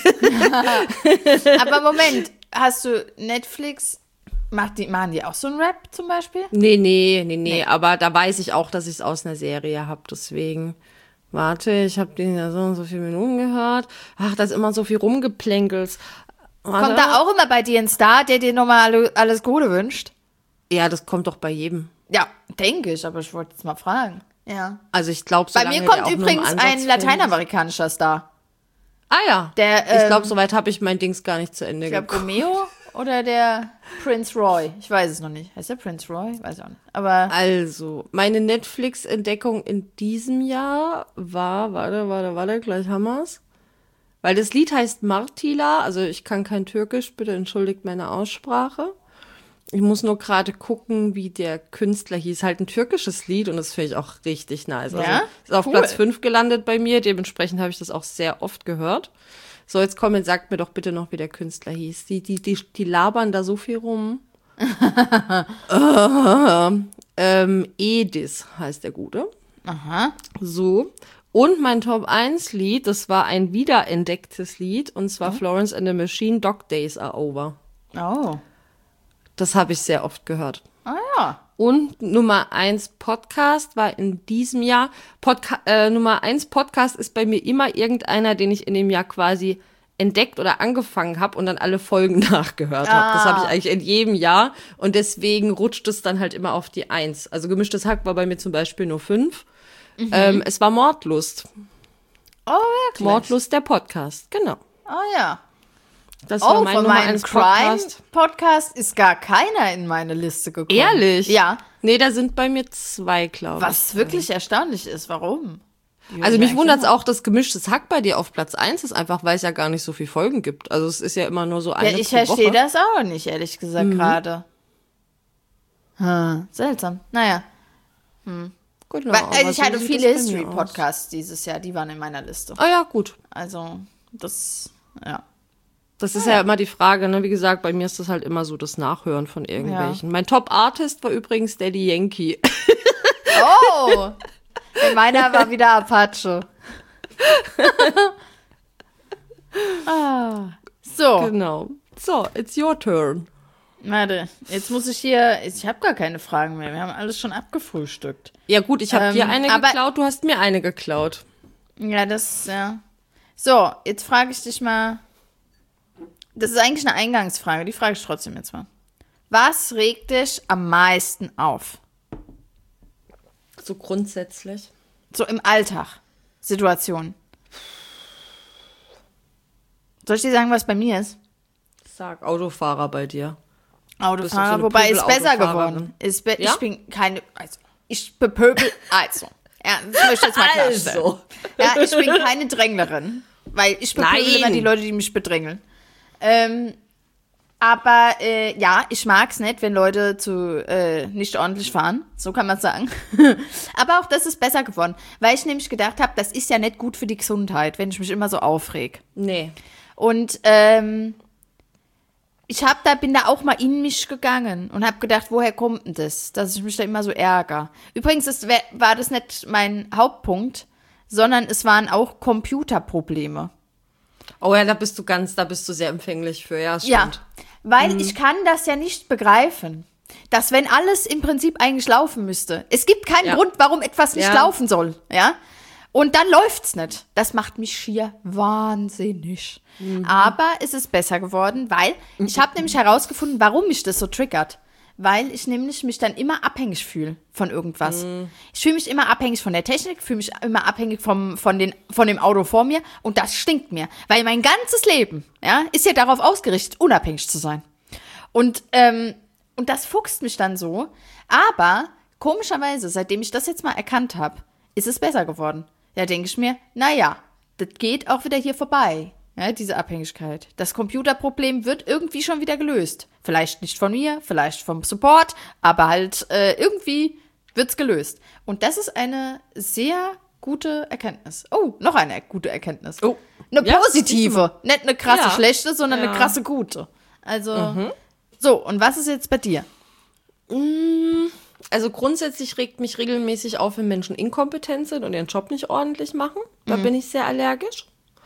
Aber Moment, hast du Netflix, macht die, machen die auch so einen Rap zum Beispiel? Nee, nee, nee, nee, nee, aber da weiß ich auch, dass ich es aus einer Serie habe, deswegen. Warte, ich habe den ja so und so viele Minuten gehört. Ach, da ist immer so viel rumgeplänkelt. Warte. Kommt da auch immer bei dir ein Star, der dir nochmal alles Gute wünscht? Ja, das kommt doch bei jedem. Ja, denke ich, aber ich wollte jetzt mal fragen. Ja. Also ich glaube, bei mir kommt übrigens ein lateinamerikanischer Star. Ah ja. Der, ähm, ich glaube, soweit habe ich mein Dings gar nicht zu Ende gebracht. Ich glaube, Romeo oder der Prince Roy. Ich weiß es noch nicht. Heißt der Prince Roy? Weiß ich auch nicht. Aber also, meine Netflix-Entdeckung in diesem Jahr war, warte, warte, warte, gleich haben wir's. Weil das Lied heißt Martila, also ich kann kein Türkisch, bitte entschuldigt meine Aussprache. Ich muss nur gerade gucken, wie der Künstler hieß. Halt ein türkisches Lied und das finde ich auch richtig nice. Also ja? Ist auf cool. Platz fünf gelandet bei mir, dementsprechend habe ich das auch sehr oft gehört. So, jetzt komm, jetzt sagt mir doch bitte noch, wie der Künstler hieß. Die, die, die, die labern da so viel rum. uh, ähm, Edis heißt der Gute. Aha. So. Und mein Top eins Lied, das war ein wiederentdecktes Lied, und zwar oh. Florence and the Machine, Dog Days Are Over. Oh. Das habe ich sehr oft gehört. Ah ja. Und Nummer eins Podcast war in diesem Jahr, Podca- äh, Nummer eins Podcast ist bei mir immer irgendeiner, den ich in dem Jahr quasi entdeckt oder angefangen habe und dann alle Folgen nachgehört habe. Ah. Das habe ich eigentlich in jedem Jahr und deswegen rutscht es dann halt immer auf die Eins. Also gemischtes Hack war bei mir zum Beispiel nur fünf. Mhm. Ähm, es war Mordlust. Oh, wirklich? Mordlust, der Podcast, genau. Oh ja. Das oh, war mein von Nummer meinem eins Podcast. Crime-Podcast ist gar keiner in meine Liste gekommen. Ehrlich? Ja. Nee, da sind bei mir zwei, glaube ich. Was wirklich erstaunlich ist. Warum? Die also mich wundert es auch, dass gemischtes Hack bei dir auf Platz eins ist, einfach weil es ja gar nicht so viele Folgen gibt. Also es ist ja immer nur so eine ja, ich pro verstehe Woche. das auch nicht, ehrlich gesagt, mhm. gerade. Hm, seltsam. Naja. Hm. Genau, weil, also ich so hatte viele History-Podcasts dieses Jahr, die waren in meiner Liste. Ah ja, gut. Also das, ja. Das ist ja. ja immer die Frage, ne? Wie gesagt, bei mir ist das halt immer so das Nachhören von irgendwelchen. Ja. Mein Top-Artist war übrigens Daddy Yankee. Oh! Meiner war wieder Apache. ah. So. Genau. So, it's your turn. Warte, jetzt muss ich hier, ich habe gar keine Fragen mehr. Wir haben alles schon abgefrühstückt. Ja gut, ich habe ähm, dir eine aber, geklaut, du hast mir eine geklaut. Ja, das, ja. So, jetzt frage ich dich mal, das ist eigentlich eine Eingangsfrage, die frage ich trotzdem jetzt mal. Was regt dich am meisten auf? So grundsätzlich? So im Alltag, Situation. Soll ich dir sagen, was bei mir ist? Sag, Autofahrer bei dir. Autofahrer, so wobei ist besser Pöbel-Autofahrerin. geworden. Ist be- Ja? Ich bin keine, also ich bepöbel, also, ja, das möchte ich jetzt mal klarstellen. Also. Ja, ich bin keine Dränglerin, weil ich bepöbel Nein. immer die Leute, die mich bedrängeln. Ähm, aber äh, ja, ich mag's nicht, wenn Leute zu äh, nicht ordentlich fahren, so kann man sagen. Aber auch das ist besser geworden, weil ich nämlich gedacht habe, das ist ja nicht gut für die Gesundheit, wenn ich mich immer so aufreg. Nee. Und ähm, ich hab da, bin da auch mal in mich gegangen und habe gedacht, woher kommt denn das, dass ich mich da immer so ärgere. Übrigens ist, war das nicht mein Hauptpunkt, sondern es waren auch Computerprobleme. Oh ja, da bist du ganz, da bist du sehr empfänglich für, ja, stimmt. Ja, weil ich kann das ja nicht begreifen, dass wenn alles im Prinzip eigentlich laufen müsste, es gibt keinen Ja. Grund, warum etwas nicht Ja. laufen soll, ja? Und dann läuft's nicht. Das macht mich schier wahnsinnig. Aber es ist besser geworden, weil ich habe nämlich herausgefunden, warum mich das so triggert. Weil ich nämlich mich dann immer abhängig fühle von irgendwas. Ich fühle mich immer abhängig von der Technik, fühle mich immer abhängig vom, von, den, von dem Auto vor mir und das stinkt mir. Weil mein ganzes Leben, ja, ist ja darauf ausgerichtet, unabhängig zu sein. Und, ähm, und das fuchst mich dann so. Aber komischerweise, seitdem ich das jetzt mal erkannt habe, ist es besser geworden. Da denke ich mir, naja, das geht auch wieder hier vorbei. Ja, diese Abhängigkeit. Das Computerproblem wird irgendwie schon wieder gelöst. Vielleicht nicht von mir, vielleicht vom Support, aber halt äh, irgendwie wird's gelöst. Und das ist eine sehr gute Erkenntnis. Oh, noch eine gute Erkenntnis. Oh. Eine Ja, positive. Nicht eine krasse Ja. schlechte, sondern Ja. eine krasse gute. Also, so, und was ist jetzt bei dir? Also grundsätzlich regt mich regelmäßig auf, wenn Menschen inkompetent sind und ihren Job nicht ordentlich machen. Da bin ich sehr allergisch.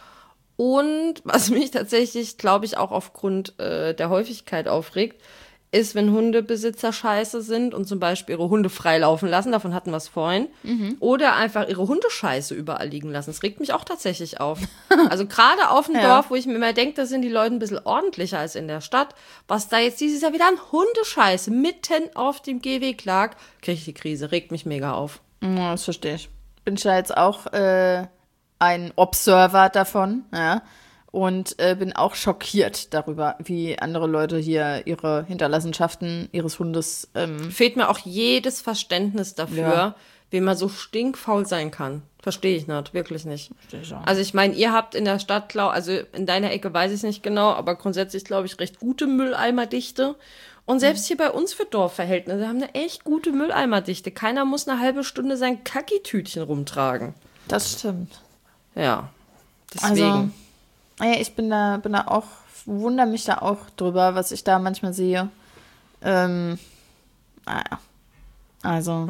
Und was mich tatsächlich, glaube ich, auch aufgrund äh, der Häufigkeit aufregt, ist, wenn Hundebesitzer scheiße sind und zum Beispiel ihre Hunde freilaufen lassen, davon hatten wir es vorhin, oder einfach ihre Hundescheiße überall liegen lassen. Das regt mich auch tatsächlich auf. Also gerade auf dem Ja. Dorf, wo ich mir immer denke, da sind die Leute ein bisschen ordentlicher als in der Stadt, was da jetzt dieses Jahr wieder an Hundescheiße mitten auf dem Gehweg lag, kriege ich die Krise, regt mich mega auf. Ja, das verstehe ich. Bin ich ja jetzt auch äh, ein Observer davon, ja. Und äh, bin auch schockiert darüber, wie andere Leute hier ihre Hinterlassenschaften ihres Hundes. Ähm, Fehlt mir auch jedes Verständnis dafür, Ja. wie man so stinkfaul sein kann. Verstehe ich nicht, wirklich nicht. Verstehe ich auch. Also ich meine, ihr habt in der Stadt, glaub, also in deiner Ecke weiß ich es nicht genau, aber grundsätzlich glaube ich recht gute Mülleimerdichte. Und selbst hier bei uns für Dorfverhältnisse haben eine echt gute Mülleimerdichte. Keiner muss eine halbe Stunde sein Kacki-Tütchen rumtragen. Das stimmt. Ja, Also, deswegen. ja, ich bin da, bin da auch, wundere mich da auch drüber, was ich da manchmal sehe. Ähm, naja. Also.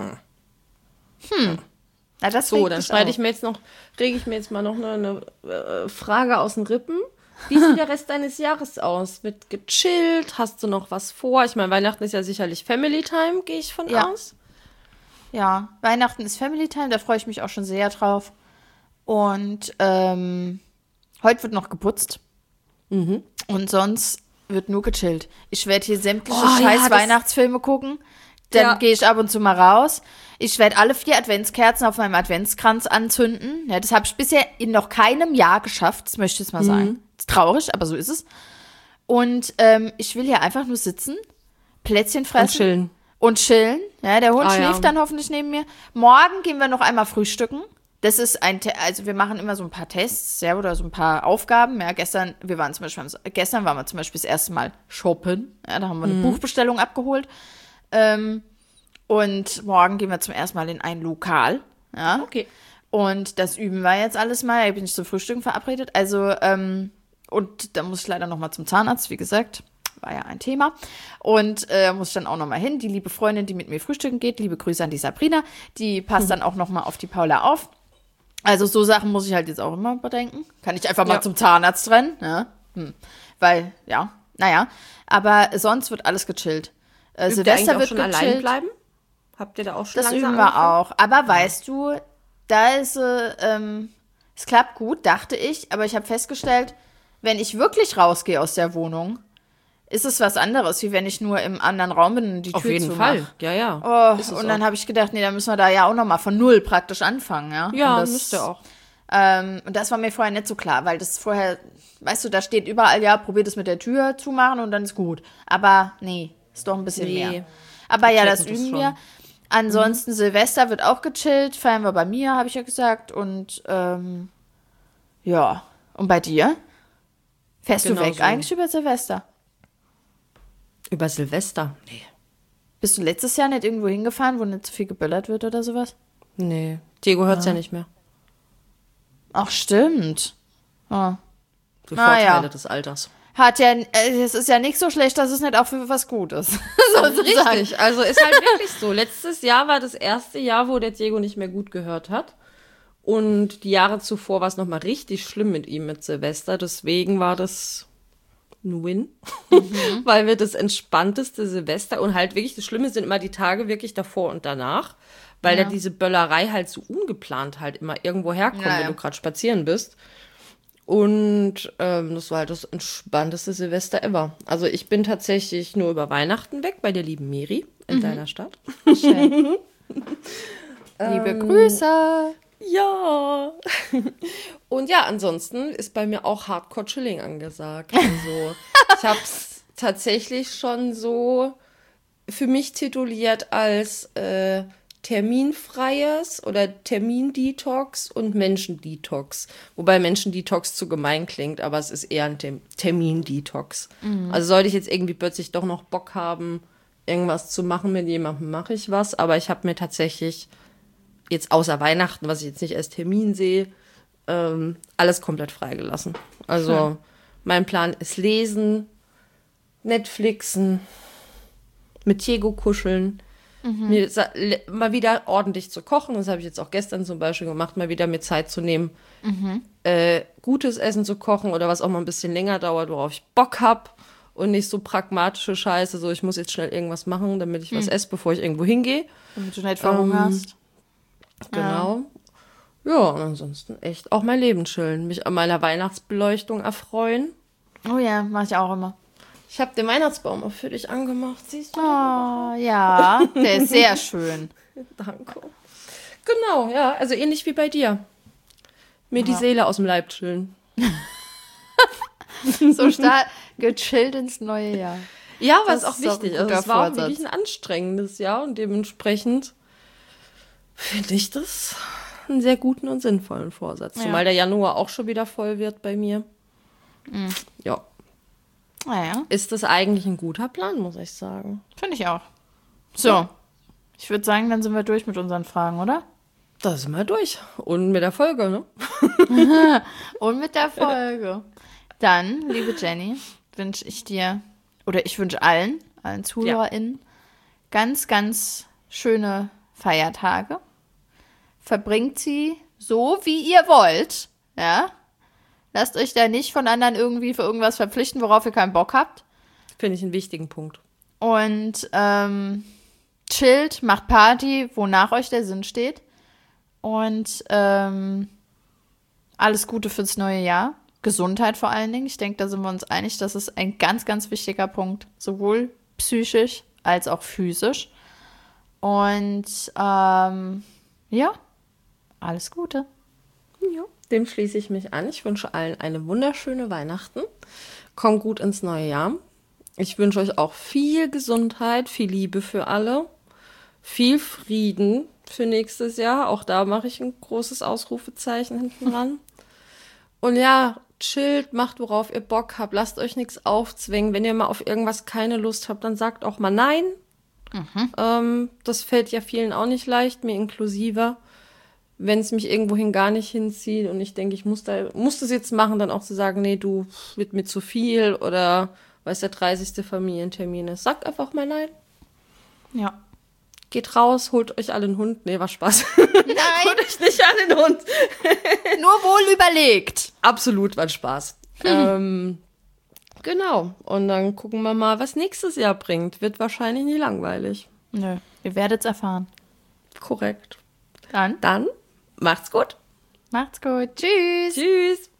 Hm. Ja, das So, regt dann mich schneide auf. ich mir jetzt noch, rege ich mir jetzt mal noch eine, eine äh, Frage aus den Rippen. Wie sieht der Rest deines Jahres aus? Wird gechillt? Hast du noch was vor? Ich meine, Weihnachten ist ja sicherlich Family Time, gehe ich von Ja. aus. Ja, Weihnachten ist Family Time, da freue ich mich auch schon sehr drauf. Und ähm, heute wird noch geputzt. Mhm. Und sonst wird nur gechillt. Ich werde hier sämtliche Oh, ja, scheiß das- Weihnachtsfilme gucken. Dann Ja. gehe ich ab und zu mal raus. Ich werde alle vier Adventskerzen auf meinem Adventskranz anzünden. Ja, das habe ich bisher in noch keinem Jahr geschafft. Das möchte ich jetzt mal Mhm. sagen. Ist traurig, aber so ist es. Und ähm, ich will hier einfach nur sitzen, Plätzchen fressen. Und chillen. Und chillen. Ja, der Hund Ah, ja. schläft dann hoffentlich neben mir. Morgen gehen wir noch einmal frühstücken. Das ist ein, Te also wir machen immer so ein paar Tests, ja, oder so ein paar Aufgaben. Ja, gestern, wir waren zum Beispiel, am- gestern waren wir zum Beispiel das erste Mal shoppen. Ja, da haben wir eine Buchbestellung abgeholt. Ähm, und morgen gehen wir zum ersten Mal in ein Lokal. Ja. Okay. Und das üben wir jetzt alles mal. Da bin ich zum Frühstücken verabredet. Also, ähm, und da muss ich leider noch mal zum Zahnarzt, wie gesagt. War ja ein Thema. Und äh, muss ich dann auch noch mal hin. Die liebe Freundin, die mit mir frühstücken geht, liebe Grüße an die Sabrina, die passt dann auch noch mal auf die Paula auf. Also so Sachen muss ich halt jetzt auch immer bedenken. Kann ich einfach mal Ja. zum Zahnarzt rennen. Ja? Hm. Weil, ja, naja. Aber sonst wird alles gechillt. Äh, Übt ihr Silvester eigentlich auch wird schon allein gechillt. bleiben? Habt ihr da auch schon Das langsam üben wir angefangen? auch. Aber weißt du, da ist, äh, ähm, es klappt gut, dachte ich. Aber ich habe festgestellt, wenn ich wirklich rausgehe aus der Wohnung, ist es was anderes, wie wenn ich nur im anderen Raum bin und die Auf Tür jeden zumache. Fall. Ja, ja. Oh, Ist es und dann auch. habe ich gedacht, nee, dann müssen wir da ja auch noch mal von null praktisch anfangen, ja? Ja, und das, müsst ihr auch. Ähm, und das war mir vorher nicht so klar, weil das vorher, weißt du, da steht überall, ja, probiert es mit der Tür zumachen und dann ist gut. Aber nee, Ist doch ein bisschen Nee. mehr. Aber ja, checken das das üben schon. wir. Ansonsten Silvester wird auch gechillt. Feiern wir bei mir, habe ich ja gesagt. Und ähm, ja. Und bei dir? Fährst Genau du weg so. eigentlich über Silvester? Über Silvester? Nee. Bist du letztes Jahr nicht irgendwo hingefahren, wo nicht zu viel geböllert wird oder sowas? Nee. Diego hört's ja. ja nicht mehr. Ach, stimmt. Ah. Die Ah, Vorteile ja. des Alters. Hat ja, äh, es ist ja nicht so schlecht, dass es nicht auch für was gut ist. Sozusagen. Richtig, also ist halt wirklich so. Letztes Jahr war das erste Jahr, wo der Diego nicht mehr gut gehört hat. Und die Jahre zuvor war es nochmal richtig schlimm mit ihm, mit Silvester. Deswegen war das ein Win, mhm. weil wir das entspannteste Silvester und halt wirklich, das Schlimme sind immer die Tage wirklich davor und danach, weil ja, ja diese Böllerei halt so ungeplant halt immer irgendwo herkommt, ja, ja. wenn du gerade spazieren bist. Und ähm, das war halt das entspannteste Silvester ever. Also ich bin tatsächlich nur über Weihnachten weg bei der lieben Miri in mhm. deiner Stadt. Schön. Liebe ähm, Grüße. Ja. Und ja, ansonsten ist bei mir auch Hardcore Chilling angesagt. Also ich habe es tatsächlich schon so für mich tituliert als äh, terminfreies oder Termin-Detox und Menschen-Detox. Wobei Menschen-Detox zu gemein klingt, aber es ist eher ein Tem- Termin-Detox. Mhm. Also sollte ich jetzt irgendwie plötzlich doch noch Bock haben, irgendwas zu machen mit jemandem, mache ich was. Aber ich habe mir tatsächlich jetzt außer Weihnachten, was ich jetzt nicht als Termin sehe, ähm, alles komplett freigelassen. Also hm. mein Plan ist lesen, Netflixen, mit Diego kuscheln, mhm. mir sa- le- mal wieder ordentlich zu kochen. Das habe ich jetzt auch gestern zum Beispiel gemacht, mal wieder mir Zeit zu nehmen, mhm. äh, gutes Essen zu kochen oder was auch mal ein bisschen länger dauert, worauf ich Bock habe und nicht so pragmatische Scheiße, so ich muss jetzt schnell irgendwas machen, damit ich mhm. was esse, bevor ich irgendwo hingehe. Damit du nicht verhungerst. Ähm, Genau. Ja. ja, und ansonsten echt auch mein Leben chillen. Mich an meiner Weihnachtsbeleuchtung erfreuen. Oh ja, mache ich auch immer. Ich habe den Weihnachtsbaum auch für dich angemacht, siehst du? Oh, ja, der ist sehr schön. Danke. Genau, ja, also ähnlich wie bei dir. Mir ja. die Seele aus dem Leib chillen. So stark gechillt ins neue Jahr. Ja, aber ist auch wichtig. Also es war auch wirklich ein anstrengendes Jahr und dementsprechend finde ich das einen sehr guten und sinnvollen Vorsatz. Ja. Zumal der Januar auch schon wieder voll wird bei mir. Mhm. Ja. Ah, ja. Ist das eigentlich ein guter Plan, muss ich sagen. Finde ich auch. So. Ja. Ich würde sagen, dann sind wir durch mit unseren Fragen, oder? Da sind wir durch. Und mit der Folge, ne? Und mit der Folge. Dann, liebe Jenny, wünsche ich dir, oder ich wünsche allen, allen ZuhörerInnen, ja. ganz, ganz schöne Feiertage. Verbringt sie so, wie ihr wollt. Ja. Lasst euch da nicht von anderen irgendwie für irgendwas verpflichten, worauf ihr keinen Bock habt. Finde ich einen wichtigen Punkt. Und ähm, chillt, macht Party, wonach euch der Sinn steht. Und ähm, alles Gute fürs neue Jahr. Gesundheit vor allen Dingen. Ich denke, da sind wir uns einig, das ist ein ganz, ganz wichtiger Punkt. Sowohl psychisch als auch physisch. Und ähm, ja, alles Gute. Ja, dem schließe ich mich an. Ich wünsche allen eine wunderschöne Weihnachten. Kommt gut ins neue Jahr. Ich wünsche euch auch viel Gesundheit, viel Liebe für alle, viel Frieden für nächstes Jahr. Auch da mache ich ein großes Ausrufezeichen hinten dran. Und ja, chillt, macht, worauf ihr Bock habt. Lasst euch nichts aufzwingen. Wenn ihr mal auf irgendwas keine Lust habt, dann sagt auch mal nein. Mhm. Ähm, das fällt ja vielen auch nicht leicht, mir inklusive. Wenn es mich irgendwohin gar nicht hinzieht und ich denke, ich muss da, muss das jetzt machen, dann auch zu sagen, nee, du, wird mir zu viel oder weil es der dreißigste Familientermin ist. Sagt einfach mal nein. Ja. Geht raus, holt euch alle einen Hund. Nee, war Spaß. Nein. Holt euch nicht alle einen Hund. Nur wohl überlegt. Absolut, war Spaß. Hm. Ähm, genau. Und dann gucken wir mal, was nächstes Jahr bringt. Wird wahrscheinlich nie langweilig. Nö, ihr werdet es erfahren. Korrekt. Dann? Dann macht's gut. Macht's gut. Tschüss. Tschüss.